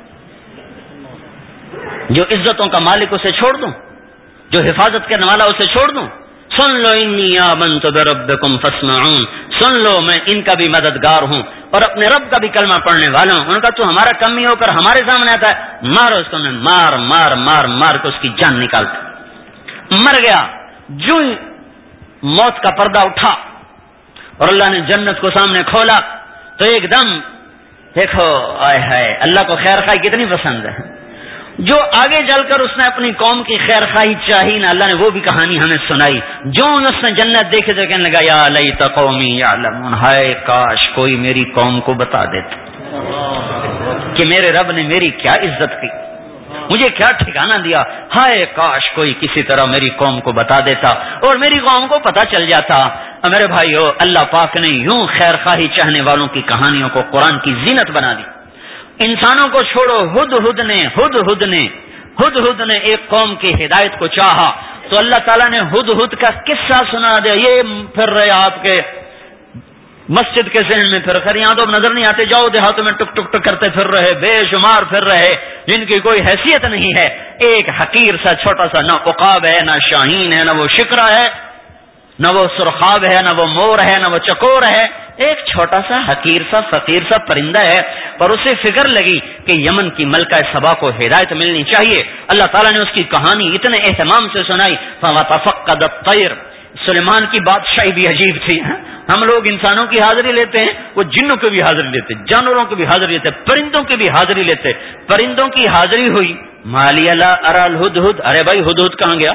جو عزتوں کا مالک اسے چھوڑ دوں, جو حفاظت کرنے والا اسے چھوڑ دوں. سن لو انی آمنت بربکم فاسمعون, سن لو میں ان کا بھی مددگار ہوں اور اپنے رب کا بھی کلمہ پڑھنے والا ہوں. ان کا تو ہمارا کمی ہو کر ہمارے سامنے آتا ہے, مارو اس کو. مار مار مار مار کے اس کی جان نکالتا. مر گیا, جو موت کا پردہ اٹھا اور اللہ نے جنت کو سامنے کھولا تو ایک دم دیکھو آئے ہائے اللہ کو خیر خواہی کتنی پسند ہے. جو آگے چل کر اس نے اپنی قوم کی خیر خواہی چاہی نا اللہ نے وہ بھی کہانی ہمیں سنائی. جو اس نے جنت دیکھے تو کہنے لگا یا لیت قومی یعلمون، ہائے کاش کوئی میری قوم کو بتا دیتا کہ میرے رب نے میری کیا عزت کی، مجھے کیا ٹھکانہ دیا. ہائے کاش کوئی کسی طرح میری قوم کو بتا دیتا اور میری قوم کو پتا چل جاتا. میرے بھائیو، اللہ پاک نے یوں خیر خواہی چاہنے والوں کی کہانیوں کو قرآن کی زینت بنا دی. انسانوں کو چھوڑو، ہد ہد نے ہد ہد نے ہد ہد نے ایک قوم کی ہدایت کو چاہا تو اللہ تعالیٰ نے ہد ہد کا قصہ سنا دیا. یہ پھر رہے آپ کے مسجد کے ذہن میں پھر کر، یہاں تو نظر نہیں آتے، جاؤ دیہاتوں میں ٹک ٹک ٹک کرتے پھر رہے، بے شمار پھر رہے جن کی کوئی حیثیت نہیں ہے. ایک حقیر سا چھوٹا سا، نہ عقاب ہے، نہ شاہین ہے، نہ وہ شکرا ہے، نہ وہ سرخاب ہے، نہ وہ مور ہے، نہ وہ چکور ہے. ایک چھوٹا سا حقیر سا فقیر سا پرندہ ہے، پر اسے فکر لگی کہ یمن کی ملکہ سبا کو ہدایت ملنی چاہیے. اللہ تعالیٰ نے اس کی کہانی اتنے اہتمام سے سنائی. فَوَتَفَقَّدَ الطَّيْرَ، سلیمان کی بادشاہی بھی عجیب تھی. ہم لوگ انسانوں کی حاضری لیتے ہیں، وہ جنوں کی بھی حاضری لیتے، جانوروں کی بھی حاضری لیتے، پرندوں کی بھی حاضری لیتے. پرندوں کی حاضری ہوئی، مالی لا ارى الهدهد، ارے بھائی ہدہد کہاں گیا؟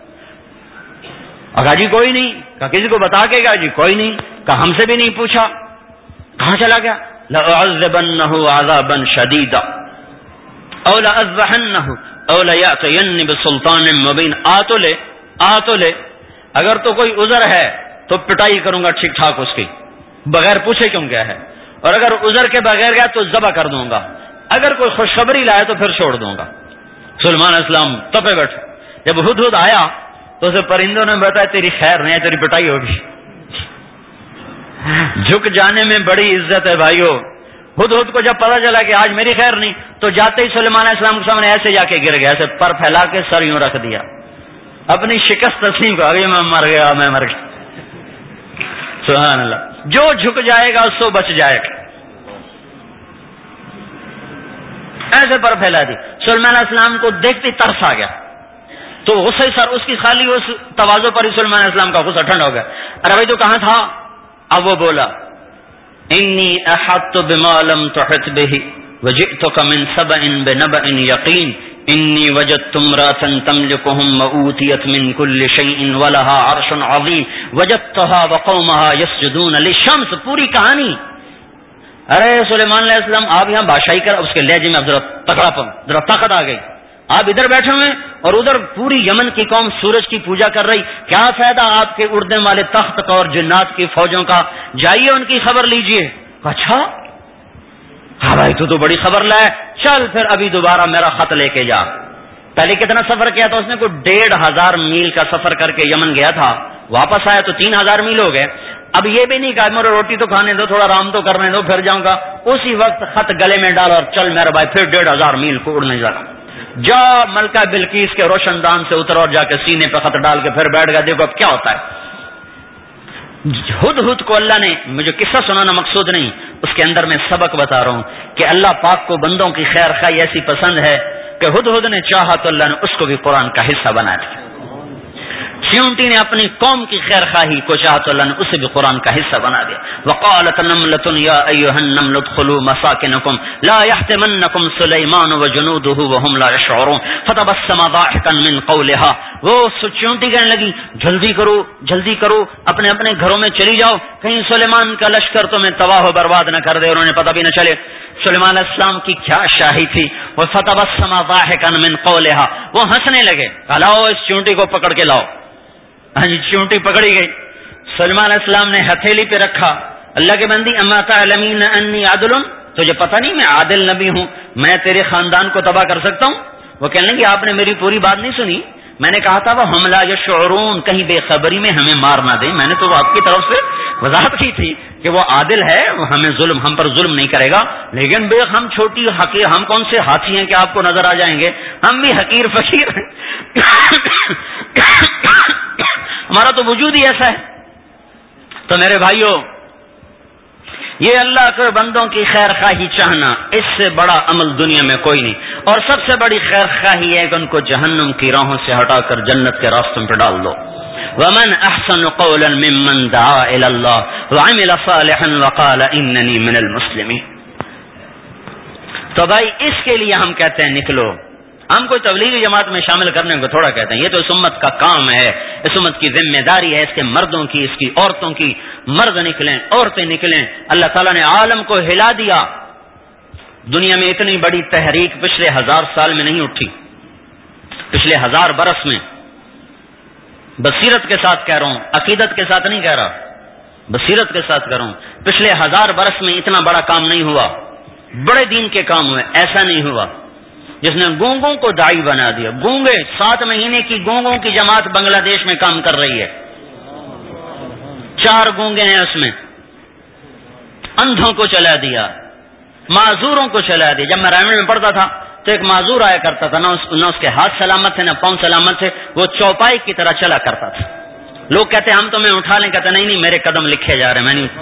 کہا جی کوئی نہیں. کہا کسی کو بتا کے گا؟ جی کوئی نہیں. کہا ہم سے بھی نہیں پوچھا. کہاں چلا گیا؟ لأعذبنه عذابا شديدا او لأذبحنه او ليأتين بسلطان مبين. آ تو لے آ تو لے، اگر تو کوئی عذر ہے تو پٹائی کروں گا ٹھیک ٹھاک اس کی، بغیر پوچھے کیوں گیا ہے، اور اگر عذر کے بغیر گیا تو ذبح کر دوں گا، اگر کوئی خوشخبری لائے تو پھر چھوڑ دوں گا. سلیمان علیہ السلام تپے بیٹھے. جب ہدہد آیا تو اسے پرندوں نے بتایا تیری خیر نہیں ہے، تیری پٹائی ہوگی. جھک جانے میں بڑی عزت ہے بھائیو. ہدہد کو جب پتا چلا کہ آج میری خیر نہیں تو جاتے ہی سلیمان علیہ السلام کے سامنے ایسے جا کے گر گیا، ایسے پر پھیلا کے سر یوں رکھ دیا، اپنی شکست تسلیم کر، ابھی میں مر گیا میں مر گیا. سبحان اللہ. جو جھک جائے گا اس کو بچ جائے گا. ایسے پر پھیلا دی. سلیمان علیہ السلام کو دیکھتے ترس آ گیا تو غصے سر اس کی خالی اس تواضع پر ہی سلیمان علیہ السلام کا غصہ ٹھنڈا ہو گیا. ارے بھائی تو کہاں تھا؟ اب وہ بولا انی احطت بما لم تحط به وجئتك من سبأ بنبأ یقین انی وجدت امرأة تملكهم وأوتيت من كل شيء ولها عرش عظيم وجدتها وقومها يسجدون للشمس. پوری کہانی. ارے سلیمان علیہ السلام آپ یہاں بادشاہی کر، اس کے لہجے میں اب ذرا تکڑا پن، ذرا طاقت آ گئی. آپ ادھر بیٹھے ہوئے اور ادھر پوری یمن کی قوم سورج کی پوجا کر رہی. کیا فائدہ آپ کے اڑنے والے تخت کا اور جنات کی فوجوں کا؟ جائیے ان کی خبر لیجئے. اچھا ہاں بھائی تو تو بڑی خبر لائے، چل پھر ابھی دوبارہ میرا خط لے کے جا. پہلے کتنا سفر کیا تھا اس نے؟ کوئی ڈیڑھ ہزار میل کا سفر کر کے یمن گیا تھا، واپس آیا تو تین ہزار میل ہو گئے. اب یہ بھی نہیں کہا مجھے روٹی تو کھانے دو، تھوڑا آرام تو کرنے دو، پھر جاؤں گا. اسی وقت خط گلے میں ڈال اور چل میرا بھائی پھر ڈیڑھ ہزار میل کو اڑنے جا. جا ملکہ بلقیس کے روشن دان سے اتر اور جا کے سینے پہ خط ڈال کے پھر بیٹھ گیا. دیکھو اب کیا ہوتا ہے. ہدہد کو اللہ نے، مجھے قصہ سنانا مقصود نہیں، اس کے اندر میں سبق بتا رہا ہوں کہ اللہ پاک کو بندوں کی خیر خواہی ایسی پسند ہے کہ ہدہد نے چاہا تو اللہ نے اس کو بھی قرآن کا حصہ بنا دیا. چیونٹی نے اپنی قوم کی خیر خواہی کو چاہا تو اللہ نے اسے بھی قرآن کا حصہ بنا دیا. وقالت نملۃ یا ایھا النمل ادخلوا مساکنکم لا یحطمنکم سلیمان وجنودہ وهم لا یشعرون فتبسم ضاحکا من قولها. وہ چیونٹی کہنے لگی جلدی کرو جلدی کرو، اپنے اپنے گھروں میں چلی جاؤ، کہیں سلیمان کا لشکر تمہیں تباہ و برباد نہ کر دے اور انہیں پتہ بھی نہ چلے. سلیمان علیہ السلام کی کیا شاہی تھی. وہ فتبسم ضاحکا من قولها، وہ ہنسنے لگے. لاؤ اس چیونٹی کو پکڑ کے لاؤ. ہاں جی چیونٹی پکڑی گئی. سلیمان علیہ السلام نے ہتھیلی پہ رکھا. اللہ کے بندی اما تعلمین انی عادل، تجھے پتہ نہیں میں عادل نبی ہوں، میں تیرے خاندان کو تباہ کر سکتا ہوں. وہ کہنے لگے آپ نے میری پوری بات نہیں سنی، میں نے کہا تھا وہ ہم لا یشعرون، کہیں بے خبری میں ہمیں مار نہ دیں. میں نے تو آپ کی طرف سے وضاحت کی تھی کہ وہ عادل ہے، وہ ہمیں ظلم ہم پر ظلم نہیں کرے گا. لیکن بے ہم چھوٹی حقیر، ہم کون سے ہاتھی ہیں کہ آپ کو نظر آ جائیں گے؟ ہم بھی حقیر فقیر ہیں. ہمارا تو وجود ہی ایسا ہے. تو میرے بھائیوں، یہ اللہ کے بندوں کی خیر خواہی چاہنا، اس سے بڑا عمل دنیا میں کوئی نہیں. اور سب سے بڑی خیر خواہی ہے کہ ان کو جہنم کی راہوں سے ہٹا کر جنت کے راستوں پہ ڈال دو. ومن احسن قولا ممن دعا الى اللہ وعمل صالحا وقال اننی من المسلمین. تو بھائی اس کے لیے ہم کہتے ہیں نکلو. ہم کوئی تبلیغی جماعت میں شامل کرنے کو تھوڑا کہتے ہیں، یہ تو اس امت کا کام ہے، اس امت کی ذمہ داری ہے، اس کے مردوں کی، اس کی عورتوں کی. مرد نکلیں، عورتیں نکلیں. اللہ تعالیٰ نے عالم کو ہلا دیا. دنیا میں اتنی بڑی تحریک پچھلے ہزار سال میں نہیں اٹھی، پچھلے ہزار برس میں. بصیرت کے ساتھ کہہ رہا ہوں، عقیدت کے ساتھ نہیں کہہ رہا، بصیرت کے ساتھ کہہ رہا ہوں. پچھلے ہزار برس میں اتنا بڑا کام نہیں ہوا. بڑے دین کے کام ہوئے، ایسا نہیں ہوا جس نے گونگوں کو داعی بنا دیا. گونگے سات مہینے کی گونگوں کی جماعت بنگلہ دیش میں کام کر رہی ہے. چار گونگے ہیں اس میں. اندھوں کو چلا دیا، معذوروں کو چلا دیا. جب میں رائمنڈ میں پڑھتا تھا تو ایک معذور آیا کرتا تھا، نہ اس, نہ اس کے ہاتھ سلامت تھے نہ پاؤں سلامت تھے، وہ چوپائی کی طرح چلا کرتا تھا. لوگ کہتے ہم تو میں اٹھا لیں، کہتے نہیں نہیں میرے قدم لکھے جا رہے ہیں. میں نہیں،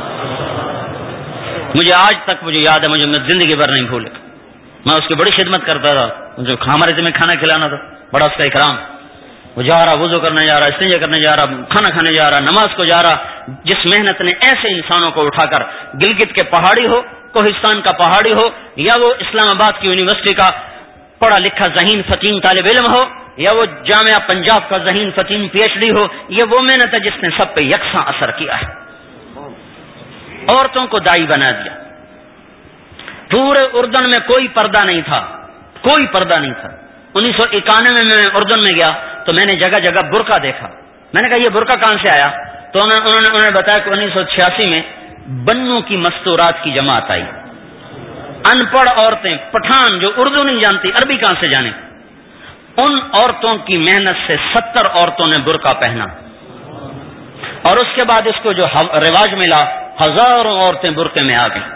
مجھے آج تک مجھے یاد ہے، مجھے میں زندگی بھر نہیں بھولے. میں اس کی بڑی خدمت کرتا تھا، جو ہمارے ذمہ کھانا کھلانا تھا، بڑا اس کا اکرام. وہ جا رہا وضو کرنے جا رہا، استنجا کرنے جا رہا، کھانا کھانے جا رہا، نماز کو جا رہا. جس محنت نے ایسے انسانوں کو اٹھا کر، گلگت کے پہاڑی ہو، کوہستان کا پہاڑی ہو، یا وہ اسلام آباد کی یونیورسٹی کا پڑھا لکھا ذہین فتیم طالب علم ہو، یا وہ جامعہ پنجاب کا ذہین فتیم پی ایچ ڈی ہو، یہ وہ محنت ہے جس نے سب پہ یکساں اثر کیا ہے. عورتوں کو داعی بنا دیا. پورے اردن میں کوئی پردہ نہیں تھا، کوئی پردہ نہیں تھا. انیس سو اکانوے میں اردن میں گیا تو میں نے جگہ جگہ برقع دیکھا. میں نے کہا یہ برقع کہاں سے آیا؟ تو انہوں نے انہوں نے بتایا کہ انیس سو چھیاسی میں بنوں کی مستورات کی جماعت آئی. ان پڑھ عورتیں، پٹھان جو اردو نہیں جانتی، عربی کہاں سے جانے، ان عورتوں کی محنت سے ستر عورتوں نے برقع پہنا. اور اس کے بعد اس کو جو رواج ملا، ہزاروں عورتیں برقعے میں آ گئیں.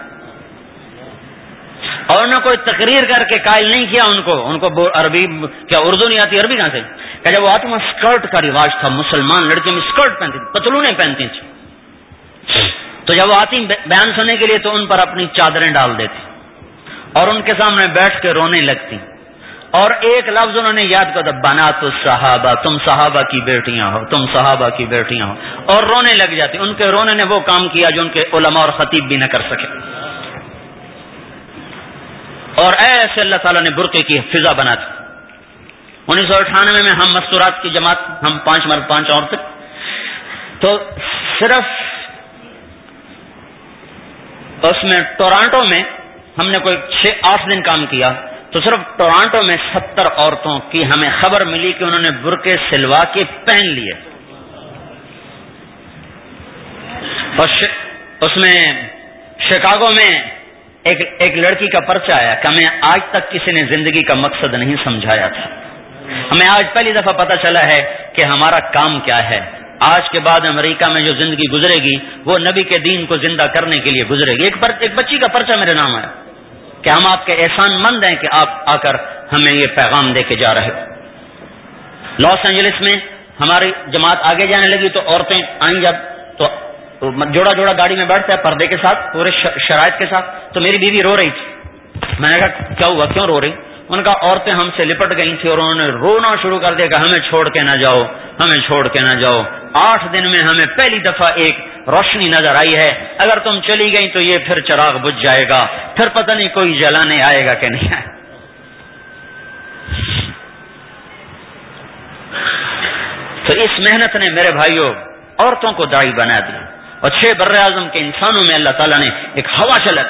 اور انہوں نے کوئی تقریر کر کے قائل نہیں کیا ان کو ان کو عربی کیا اردو نہیں آتی، عربی کہاں سے؟ کہ جب وہ آتی وہاں اسکرٹ کا رواج تھا، مسلمان لڑکیاں میں اسکرٹ پہنتی تھی، پتلونیں پہنتی تھی. تو جب وہ آتی بیان سننے کے لیے تو ان پر اپنی چادریں ڈال دیتی اور ان کے سامنے بیٹھ کے رونے لگتی. اور ایک لفظ انہوں نے یاد کیا تھا، بنات الصحابہ، تم صحابہ کی بیٹیاں ہو، تم صحابہ کی بیٹیاں ہو. اور رونے لگ جاتی. ان کے رونے نے وہ کام کیا جو ان کے علماء اور خطیب بھی نہ کر سکے. اور ایسے اللہ تعالیٰ نے برقعے کی فضا بنا دی. انیس سو اٹھانوے میں ہم مستورات کی جماعت، ہم پانچ مرد پانچ عورتیں، تو صرف اس میں ٹورانٹو میں ہم نے کوئی چھ آٹھ دن کام کیا تو صرف ٹورانٹو میں ستر عورتوں کی ہمیں خبر ملی کہ انہوں نے برقعے سلوا کے پہن لیے. اور اس میں شکاگو میں ایک ایک لڑکی کا پرچہ آیا کہ ہمیں آج تک کسی نے زندگی کا مقصد نہیں سمجھایا تھا. ہمیں آج پہلی دفعہ پتہ چلا ہے کہ ہمارا کام کیا ہے. آج کے بعد امریکہ میں جو زندگی گزرے گی وہ نبی کے دین کو زندہ کرنے کے لیے گزرے گی. ایک, ایک بچی کا پرچہ میرے نام آیا کہ ہم آپ کے احسان مند ہیں کہ آپ آ کر ہمیں یہ پیغام دے کے جا رہے ہو. لاس اینجلس میں ہماری جماعت آگے جانے لگی تو عورتیں آئیں جب تو جوڑا جوڑا گاڑی میں بیٹھتا ہے پردے کے ساتھ، پورے شرائط کے ساتھ. تو میری بیوی رو رہی تھی. میں نے کہا کیا ہوا، کیوں رو رہی؟ ان کا عورتیں ہم سے لپٹ گئی تھی اور انہوں نے رونا شروع کر دیا کہ ہمیں چھوڑ کے نہ جاؤ، ہمیں چھوڑ کے نہ جاؤ. آٹھ دن میں ہمیں پہلی دفعہ ایک روشنی نظر آئی ہے. اگر تم چلی گئی تو یہ پھر چراغ بجھ جائے گا، پھر پتہ نہیں کوئی جلانے آئے گا کہ نہیں آئے. تو اس محنت نے میرے بھائیوں عورتوں کو داعی بنا دیا. اور چھ بر اعظم کے انسانوں میں اللہ تعالیٰ نے ایک ہوا چلت.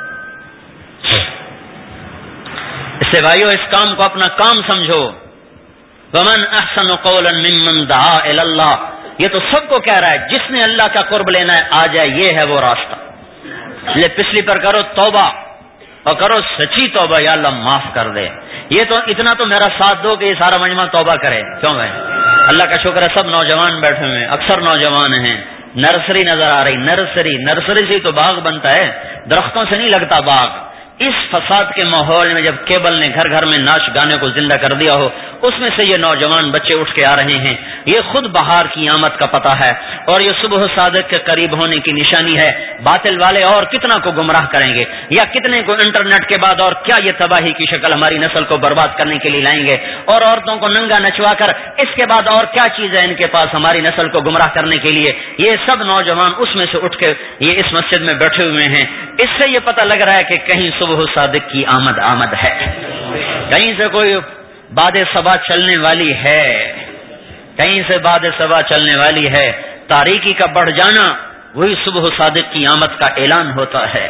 اس سے بھائیو اس کام کو اپنا کام سمجھو. ومن احسن قولا ممن دعا الی اللہ، یہ تو سب کو کہہ رہا ہے جس نے اللہ کا قرب لینا ہے آ جائے، یہ ہے وہ راستہ. لے پچھلی پر کرو توبہ اور کرو سچی توبہ، یا اللہ معاف کر دے. یہ تو اتنا تو میرا ساتھ دو کہ یہ سارا مجمع توبہ کرے. کیوں بھائی؟ اللہ کا شکر ہے سب نوجوان بیٹھے ہوئے، اکثر نوجوان ہیں. نرسری نظر آ رہی، نرسری نرسری سے تو باغ بنتا ہے، درختوں سے نہیں لگتا باغ. اس فساد کے ماحول میں جب کیبل نے گھر گھر میں ناچ گانے کو زندہ کر دیا ہو اس میں سے یہ نوجوان بچے اٹھ کے آ رہے ہیں. یہ خود بہار کی آمد کا پتہ ہے اور یہ صبح صادق کے قریب ہونے کی نشانی ہے. باطل والے اور کتنا کو گمراہ کریں گے یا کتنے کو انٹرنیٹ کے بعد اور کیا یہ تباہی کی شکل ہماری نسل کو برباد کرنے کے لیے لائیں گے, اور عورتوں کو ننگا نچوا کر اس کے بعد اور کیا چیز ہے ان کے پاس ہماری نسل کو گمراہ کرنے کے لیے. یہ سب نوجوان اس میں سے اٹھ کے یہ اس مسجد میں بیٹھے ہوئے ہیں. اس سے یہ پتہ لگ رہا ہے کہ کہیں صبح صادق کی آمد آمد ہے, کہیں سے کوئی باد صبا چلنے والی ہے, کہیں سے باد صبا چلنے والی ہے. تاریکی کا بڑھ جانا وہی صبح صادق کی آمد کا اعلان ہوتا ہے.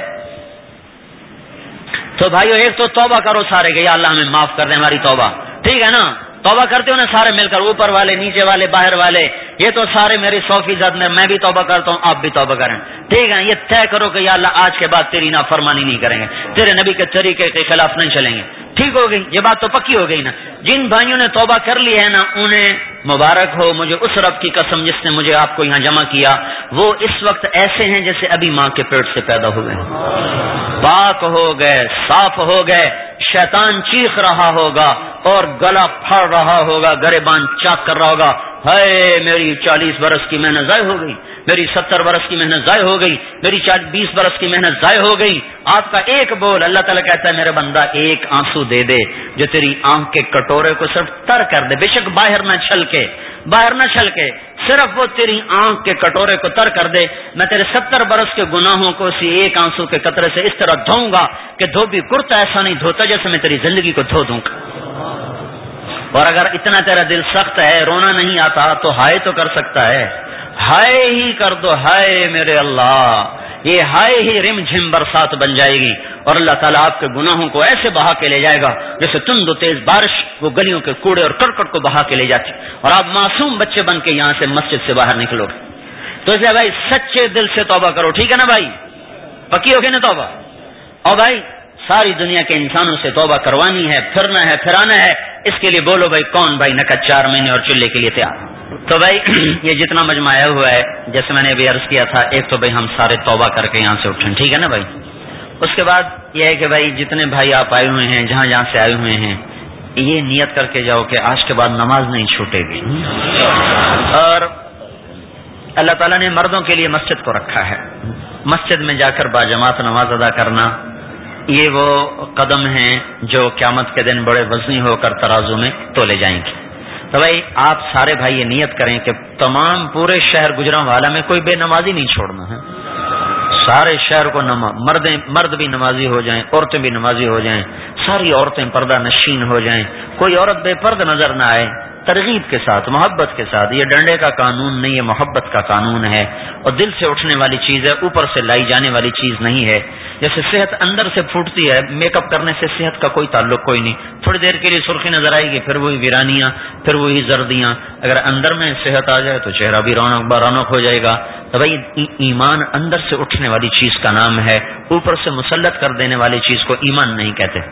تو بھائیو ایک تو توبہ کرو سارے کہ یا اللہ ہمیں معاف کر دیں, ہماری توبہ, ٹھیک ہے نا. توبہ کرتے ہو نا سارے مل کر, اوپر والے, نیچے والے, باہر والے, یہ تو سارے میری سو فیصد میں میں بھی توبہ کرتا ہوں, آپ بھی توبہ کریں, ٹھیک ہے. یہ طے کرو کہ یا اللہ آج کے بعد تیری نافرمانی نہیں کریں گے, تیرے نبی کے طریقے کے خلاف نہیں چلیں گے. ٹھیک ہو گئی, یہ بات تو پکی ہو گئی نا. جن بھائیوں نے توبہ کر لی ہے نا انہیں مبارک ہو. مجھے اس رب کی قسم جس نے مجھے آپ کو یہاں جمع کیا, وہ اس وقت ایسے ہیں جیسے ابھی ماں کے پیٹ سے پیدا ہوئے, پاک ہو گئے, صاف ہو گئے. شیطان چیخ رہا ہوگا اور گلا پھاڑ رہا ہوگا, گریبان چاک کر رہا ہوگا, ہائے میری چالیس برس کی محنت ضائع ہو گئی, میری ستر برس کی محنت ضائع ہو گئی, میری بیس برس کی محنت ضائع ہو گئی. آپ کا ایک بول, اللہ تعالیٰ کہتا ہے میرے بندہ ایک آنسو دے دے جو تیری آنکھ کے کٹورے کو صرف تر کر دے, بے شک باہر نہ چھل کے, باہر نہ چھل کے, صرف وہ تیری آنکھ کے کٹورے کو تر کر دے. میں تیرے ستر برس کے گناہوں کو اسی ایک آنسو کے قطرے سے اس طرح دھوؤں گا کہ دھوبی کرتا ایسا نہیں دھوتا جیسے میں تیری زندگی کو دھو دوں گا. اور اگر اتنا تیرا دل سخت ہے, رونا نہیں آتا, تو ہائے تو کر سکتا ہے, ہائے ہی کر دو, ہائے میرے اللہ. یہ ہائے ہی رم جھم برسات بن جائے گی اور اللہ تعالیٰ آپ کے گناہوں کو ایسے بہا کے لے جائے گا جیسے تند و تیز بارش وہ گلیوں کے کوڑے اور کرکٹ کو بہا کے لے جاتی, اور آپ معصوم بچے بن کے یہاں سے مسجد سے باہر نکلو. تو اس لیے بھائی سچے دل سے توبہ کرو, ٹھیک ہے نا بھائی, پکی ہوگی نا توبہ. اور بھائی ساری دنیا کے انسانوں سے توبہ کروانی ہے, پھرنا ہے, پھرانا ہے. اس کے لیے بولو بھائی کون بھائی نکا چار مہینے اور چلے کے لیے تیار. تو بھائی یہ جتنا مجمع آیا ہوا ہے, جیسے میں نے ابھی عرض کیا تھا, ایک تو بھائی ہم سارے توبہ کر کے یہاں سے اٹھیں, ٹھیک ہے نا بھائی. اس کے بعد یہ ہے کہ بھائی جتنے بھائی آپ آئے ہوئے ہیں, جہاں جہاں سے آئے ہوئے ہیں, یہ نیت کر کے جاؤ کہ آج کے بعد نماز نہیں چھوٹے گی. اور اللہ تعالیٰ نے مردوں کے لیے مسجد کو رکھا ہے, مسجد میں جا کر باجماعت نماز ادا کرنا, یہ وہ قدم ہیں جو قیامت کے دن بڑے وزنی ہو کر ترازو میں تولے جائیں گے. تو بھائی آپ سارے بھائی یہ نیت کریں کہ تمام پورے شہر گجرانوالا میں کوئی بے نمازی نہیں چھوڑنا ہے. سارے شہر کو نماز, مرد مرد بھی نمازی ہو جائیں, عورتیں بھی نمازی ہو جائیں, ساری عورتیں پردہ نشین ہو جائیں, کوئی عورت بے پرد نظر نہ آئے. ترغیب کے ساتھ, محبت کے ساتھ. یہ ڈنڈے کا قانون نہیں, یہ محبت کا قانون ہے اور دل سے اٹھنے والی چیز ہے, اوپر سے لائی جانے والی چیز نہیں ہے. جیسے صحت اندر سے پھوٹتی ہے, میک اپ کرنے سے صحت کا کوئی تعلق کوئی نہیں. تھوڑی دیر کے لیے سرخی نظر آئے گی, پھر وہی ویرانیاں, پھر وہی زردیاں. اگر اندر میں صحت آ جائے تو چہرہ بھی رونق رونق ہو جائے گا. تو بھائی ایمان اندر سے اٹھنے والی چیز کا نام ہے, اوپر سے مسلط کر دینے والی چیز کو ایمان نہیں کہتے.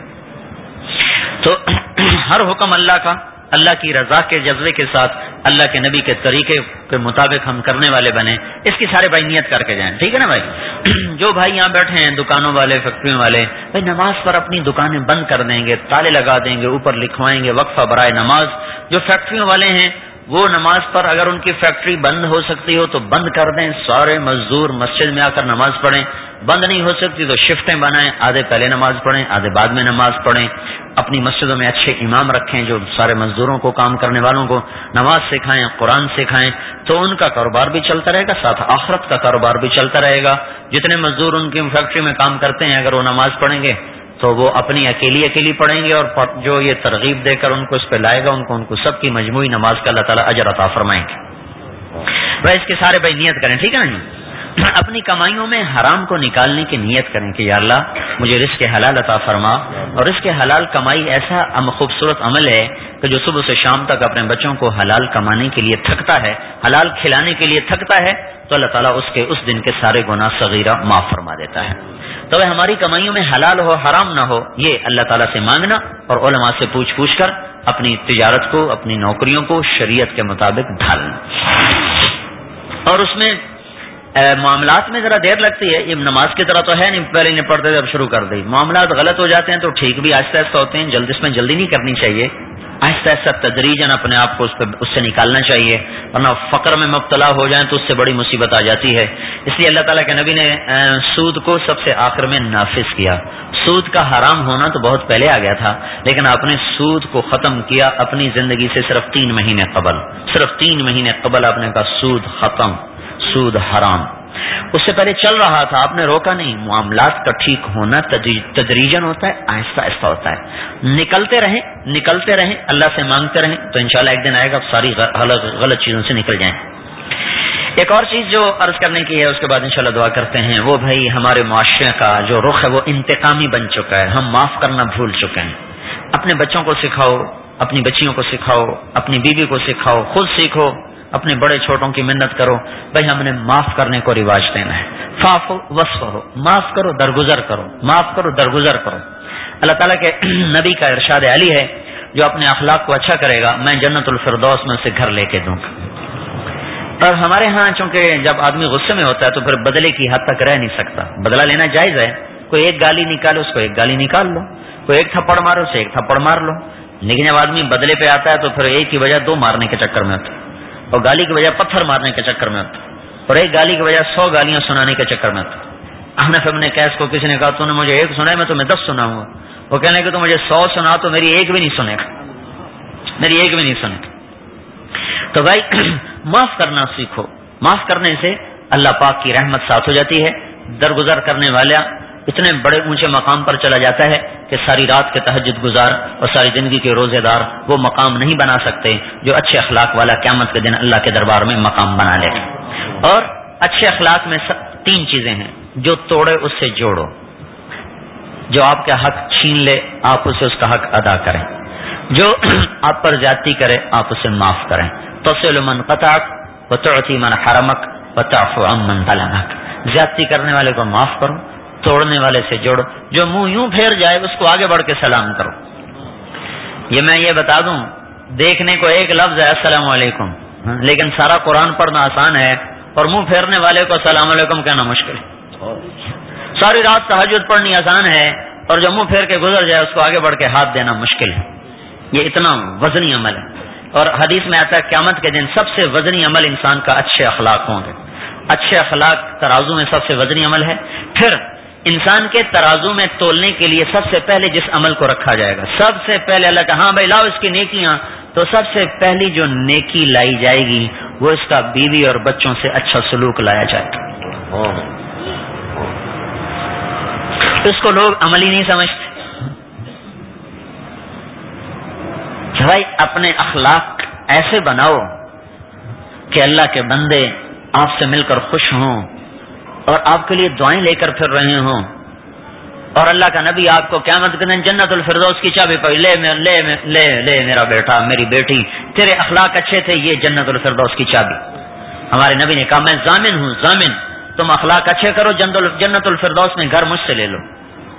تو ہر حکم اللہ کا, اللہ کی رضا کے جذبے کے ساتھ, اللہ کے نبی کے طریقے کے مطابق ہم کرنے والے بنے. اس کی سارے بھائی نیت کر کے جائیں, ٹھیک ہے نا بھائی. جو بھائی یہاں بیٹھے ہیں, دکانوں والے, فیکٹریوں والے, بھائی نماز پر اپنی دکانیں بند کر دیں گے, تالے لگا دیں گے, اوپر لکھوائیں گے وقفہ برائے نماز. جو فیکٹریوں والے ہیں وہ نماز پر اگر ان کی فیکٹری بند ہو سکتی ہو تو بند کر دیں, سارے مزدور مسجد میں آ کر نماز پڑھیں. بند نہیں ہو سکتی تو شفٹیں بنائیں, آدھے پہلے نماز پڑھیں, آدھے بعد میں نماز پڑھیں. اپنی مسجدوں میں اچھے امام رکھیں جو سارے مزدوروں کو, کام کرنے والوں کو نماز سکھائیں, قرآن سکھائیں. تو ان کا کاروبار بھی چلتا رہے گا, ساتھ آخرت کا کاروبار بھی چلتا رہے گا. جتنے مزدور ان کی فیکٹری میں کام کرتے ہیں اگر وہ نماز پڑھیں گے تو وہ اپنی اکیلی اکیلی پڑھیں گے, اور جو یہ ترغیب دے کر ان کو اس پہ لائے گا ان کو ان کو سب کی مجموعی نماز کا اللہ تعالیٰ اجر عطا فرمائیں گے. بھائی اس کے سارے بھائی نیت کریں, ٹھیک ہے نا. اپنی کمائیوں میں حرام کو نکالنے کی نیت کریں کہ یا اللہ مجھے رزق حلال عطا فرما. اور رزق حلال کمائی ایسا خوبصورت عمل ہے کہ جو صبح سے شام تک اپنے بچوں کو حلال کمانے کے لیے تھکتا ہے, حلال کھلانے کے لیے تھکتا ہے, تو اللہ تعالیٰ اس کے اس دن کے سارے گناہ صغیرہ معاف فرما دیتا ہے. تو ہماری کمائیوں میں حلال ہو, حرام نہ ہو, یہ اللہ تعالیٰ سے مانگنا اور علماء سے پوچھ پوچھ کر اپنی تجارت کو, اپنی نوکریوں کو شریعت کے مطابق ڈھالنا. اور اس میں معاملات میں ذرا دیر لگتی ہے, یہ نماز کی طرح تو ہے نہیں پہلے نہیں پڑھتے اب شروع کر دی. معاملات غلط ہو جاتے ہیں تو ٹھیک بھی آہستہ آہستہ ہوتے ہیں, جلد اس میں جلدی نہیں کرنی چاہیے. آہستہ آہستہ تدریجاً اپنے آپ کو اس پہ اس سے نکالنا چاہیے، ورنہ فقر میں مبتلا ہو جائیں تو اس سے بڑی مصیبت آ جاتی ہے۔ اس لیے اللہ تعالیٰ کے نبی نے سود کو سب سے آخر میں نافذ کیا۔ سود کا حرام ہونا تو بہت پہلے آ گیا تھا، لیکن آپ نے سود کو ختم کیا اپنی زندگی سے صرف تین مہینے قبل صرف تین مہینے قبل آپ نے کہا سود ختم، سود حرام۔ اس سے پہلے چل رہا تھا، آپ نے روکا نہیں۔ معاملات کا ٹھیک ہونا تدریجاً ہوتا ہے، آہستہ آہستہ ہوتا ہے۔ نکلتے رہیں نکلتے رہیں اللہ سے مانگتے رہیں تو انشاءاللہ ایک دن آئے گا ساری غلط چیزوں سے نکل جائیں۔ ایک اور چیز جو عرض کرنے کی ہے اس کے بعد انشاءاللہ دعا کرتے ہیں، وہ بھائی ہمارے معاشرے کا جو رخ ہے وہ انتقامی بن چکا ہے، ہم معاف کرنا بھول چکے ہیں۔ اپنے بچوں کو سکھاؤ، اپنی بچیوں کو سکھاؤ، اپنی بیوی کو سکھاؤ، خود سیکھو، اپنے بڑے چھوٹوں کی منت کرو، بھائی ہم نے معاف کرنے کو رواج دینا ہے۔ فاعفو واصفحوا، معاف کرو درگزر کرو، معاف کرو درگزر کرو۔ اللہ تعالیٰ کے نبی کا ارشاد علی ہے، جو اپنے اخلاق کو اچھا کرے گا میں جنت الفردوس میں اسے گھر لے کے دوں گا۔ اور ہمارے ہاں چونکہ جب آدمی غصے میں ہوتا ہے تو پھر بدلے کی حد تک رہ نہیں سکتا، بدلہ لینا جائز ہے، کوئی ایک گالی نکالے اس کو ایک گالی نکال لو، کوئی ایک تھپڑ مارو اسے ایک تھپڑ مار لو، لیکن جب آدمی بدلے پہ آتا ہے تو پھر ایک کی وجہ دو مارنے کے چکر میں ہوتا ہے، اور گالی کی وجہ پتھر مارنے کے چکر میں ہوتا ہے، اور ایک گالی کی وجہ سو گالیاں سنانے کے چکر میں ہوتا ہے۔ حنف ابن قیس کو کسی نے کہا تو نے مجھے ایک سنا ہے میں تمہیں دس سناؤں گا، وہ کہنے کہ تو مجھے سو سنا تو میری ایک بھی نہیں سنے گا، میری ایک بھی نہیں سنے گا۔ تو بھائی معاف کرنا سیکھو، معاف کرنے سے اللہ پاک کی رحمت ساتھ ہو جاتی ہے۔ درگزر کرنے والا اتنے بڑے اونچے مقام پر چلا جاتا ہے کہ ساری رات کے تہجد گزار اور ساری زندگی کے روزے دار وہ مقام نہیں بنا سکتے جو اچھے اخلاق والا قیامت کے دن اللہ کے دربار میں مقام بنا لے۔ اور اچھے اخلاق میں تین چیزیں ہیں، جو توڑے اس سے جوڑو، جو آپ کا حق چھین لے آپ اسے اس کا حق ادا کریں، جو آپ پر زیادتی کرے آپ اسے معاف کریں۔ تصل من قطعک وتعطی من حرمک وتعفو عن من ظلمک، زیادتی کرنے والے کو معاف کرو، توڑنے والے سے جوڑو، جو منہ یوں پھیر جائے اس کو آگے بڑھ کے سلام کرو۔ یہ میں یہ بتا دوں، دیکھنے کو ایک لفظ ہے السلام علیکم، لیکن سارا قرآن پڑھنا آسان ہے اور منہ پھیرنے والے کو السلام علیکم کہنا مشکل ہے۔ ساری رات تہجد پڑھنی آسان ہے اور جو منہ پھیر کے گزر جائے اس کو آگے بڑھ کے ہاتھ دینا مشکل ہے۔ یہ اتنا وزنی عمل ہے، اور حدیث میں آتا ہے قیامت کے دن سب سے وزنی عمل انسان کا اچھے اخلاق ہوں گے۔ اچھے اخلاق ترازو میں سب سے وزنی عمل ہے۔ پھر انسان کے ترازو میں تولنے کے لیے سب سے پہلے جس عمل کو رکھا جائے گا، سب سے پہلے اللہ کا ہاں بھائی لاؤ اس کی نیکیاں، تو سب سے پہلی جو نیکی لائی جائے گی وہ اس کا بیوی اور بچوں سے اچھا سلوک لایا جائے گا۔ اس کو لوگ عمل ہی نہیں سمجھتے۔ بھائی اپنے اخلاق ایسے بناؤ کہ اللہ کے بندے آپ سے مل کر خوش ہوں اور آپ کے لیے دعائیں لے کر پھر رہے ہوں، اور اللہ کا نبی آپ کو قیامت کے دن جنت الفردوس کی چابی پہ لے لے لے لے میرا بیٹا میری بیٹی تیرے اخلاق اچھے تھے، یہ جنت الفردوس کی چابی۔ ہمارے نبی نے کہا میں ضامن ہوں، ضامن، تم اخلاق اچھے کرو جنت الفردوس میں گھر مجھ سے لے لو۔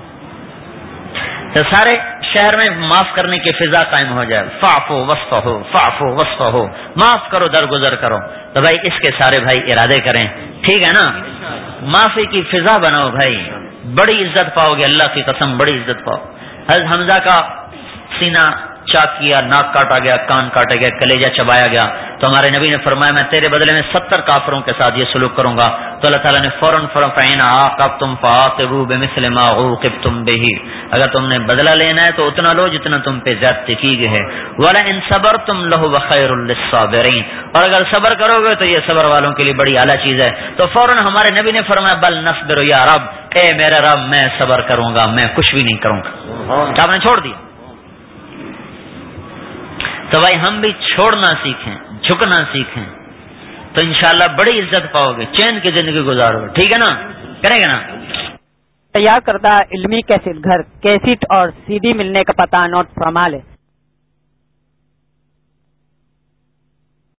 تو سارے شہر میں معاف کرنے کی فضا قائم ہو جائے، فاعفو واصفحوا فاعفو واصفحوا، معاف کرو درگزر کرو۔ تو بھائی اس کے سارے بھائی ارادے کریں، ٹھیک ہے نا؟ معافی کی فضا بناؤ بھائی، بڑی عزت پاؤ گے، اللہ کی قسم بڑی عزت پاؤ۔ حضرت حمزہ کا سینہ چاک کیا، ناک کاٹا گیا، کان کاٹے گئے، کلیجہ چبایا گیا، تو ہمارے نبی نے فرمایا میں تیرے بدلے میں ستر کافروں کے ساتھ یہ سلوک کروں گا، تو اللہ تعالیٰ نے فوراً فوراً فَإِنْ عَاقَبْتُمْ فَعَاقِبُوا بِمِثْلِ مَا عُوقِبْتُمْ بِهِ، اگر تم نے بدلہ لینا ہے تو اتنا لو جتنا تم پہ زیادتی کی گئی ہے، وَلَئِنْ صَبَرْتُمْ لَهُوَ خَيْرٌ لِلصَّابِرِينَ، اور اگر صبر کرو گے تو یہ صبر والوں کے لیے بڑی اعلیٰ چیز ہے۔ تو فوراً ہمارے نبی نے فرمایا بل نصبر یا رب، اے میرا رب میں صبر کروں گا، میں کچھ بھی نہیں کروں گا۔ آپ نے چھوڑ دیا، تو بھائی ہم بھی چھوڑنا سیکھیں، جھکنا سیکھیں، تو انشاءاللہ بڑی عزت پاؤ گے، چین کی زندگی گزارو گے، ٹھیک ہے نا؟ کریں گے نا؟ تیار کردہ علمی کیسٹ گھر، کیسٹ اور سی ڈی ملنے کا پتہ نوٹ فرما لیں۔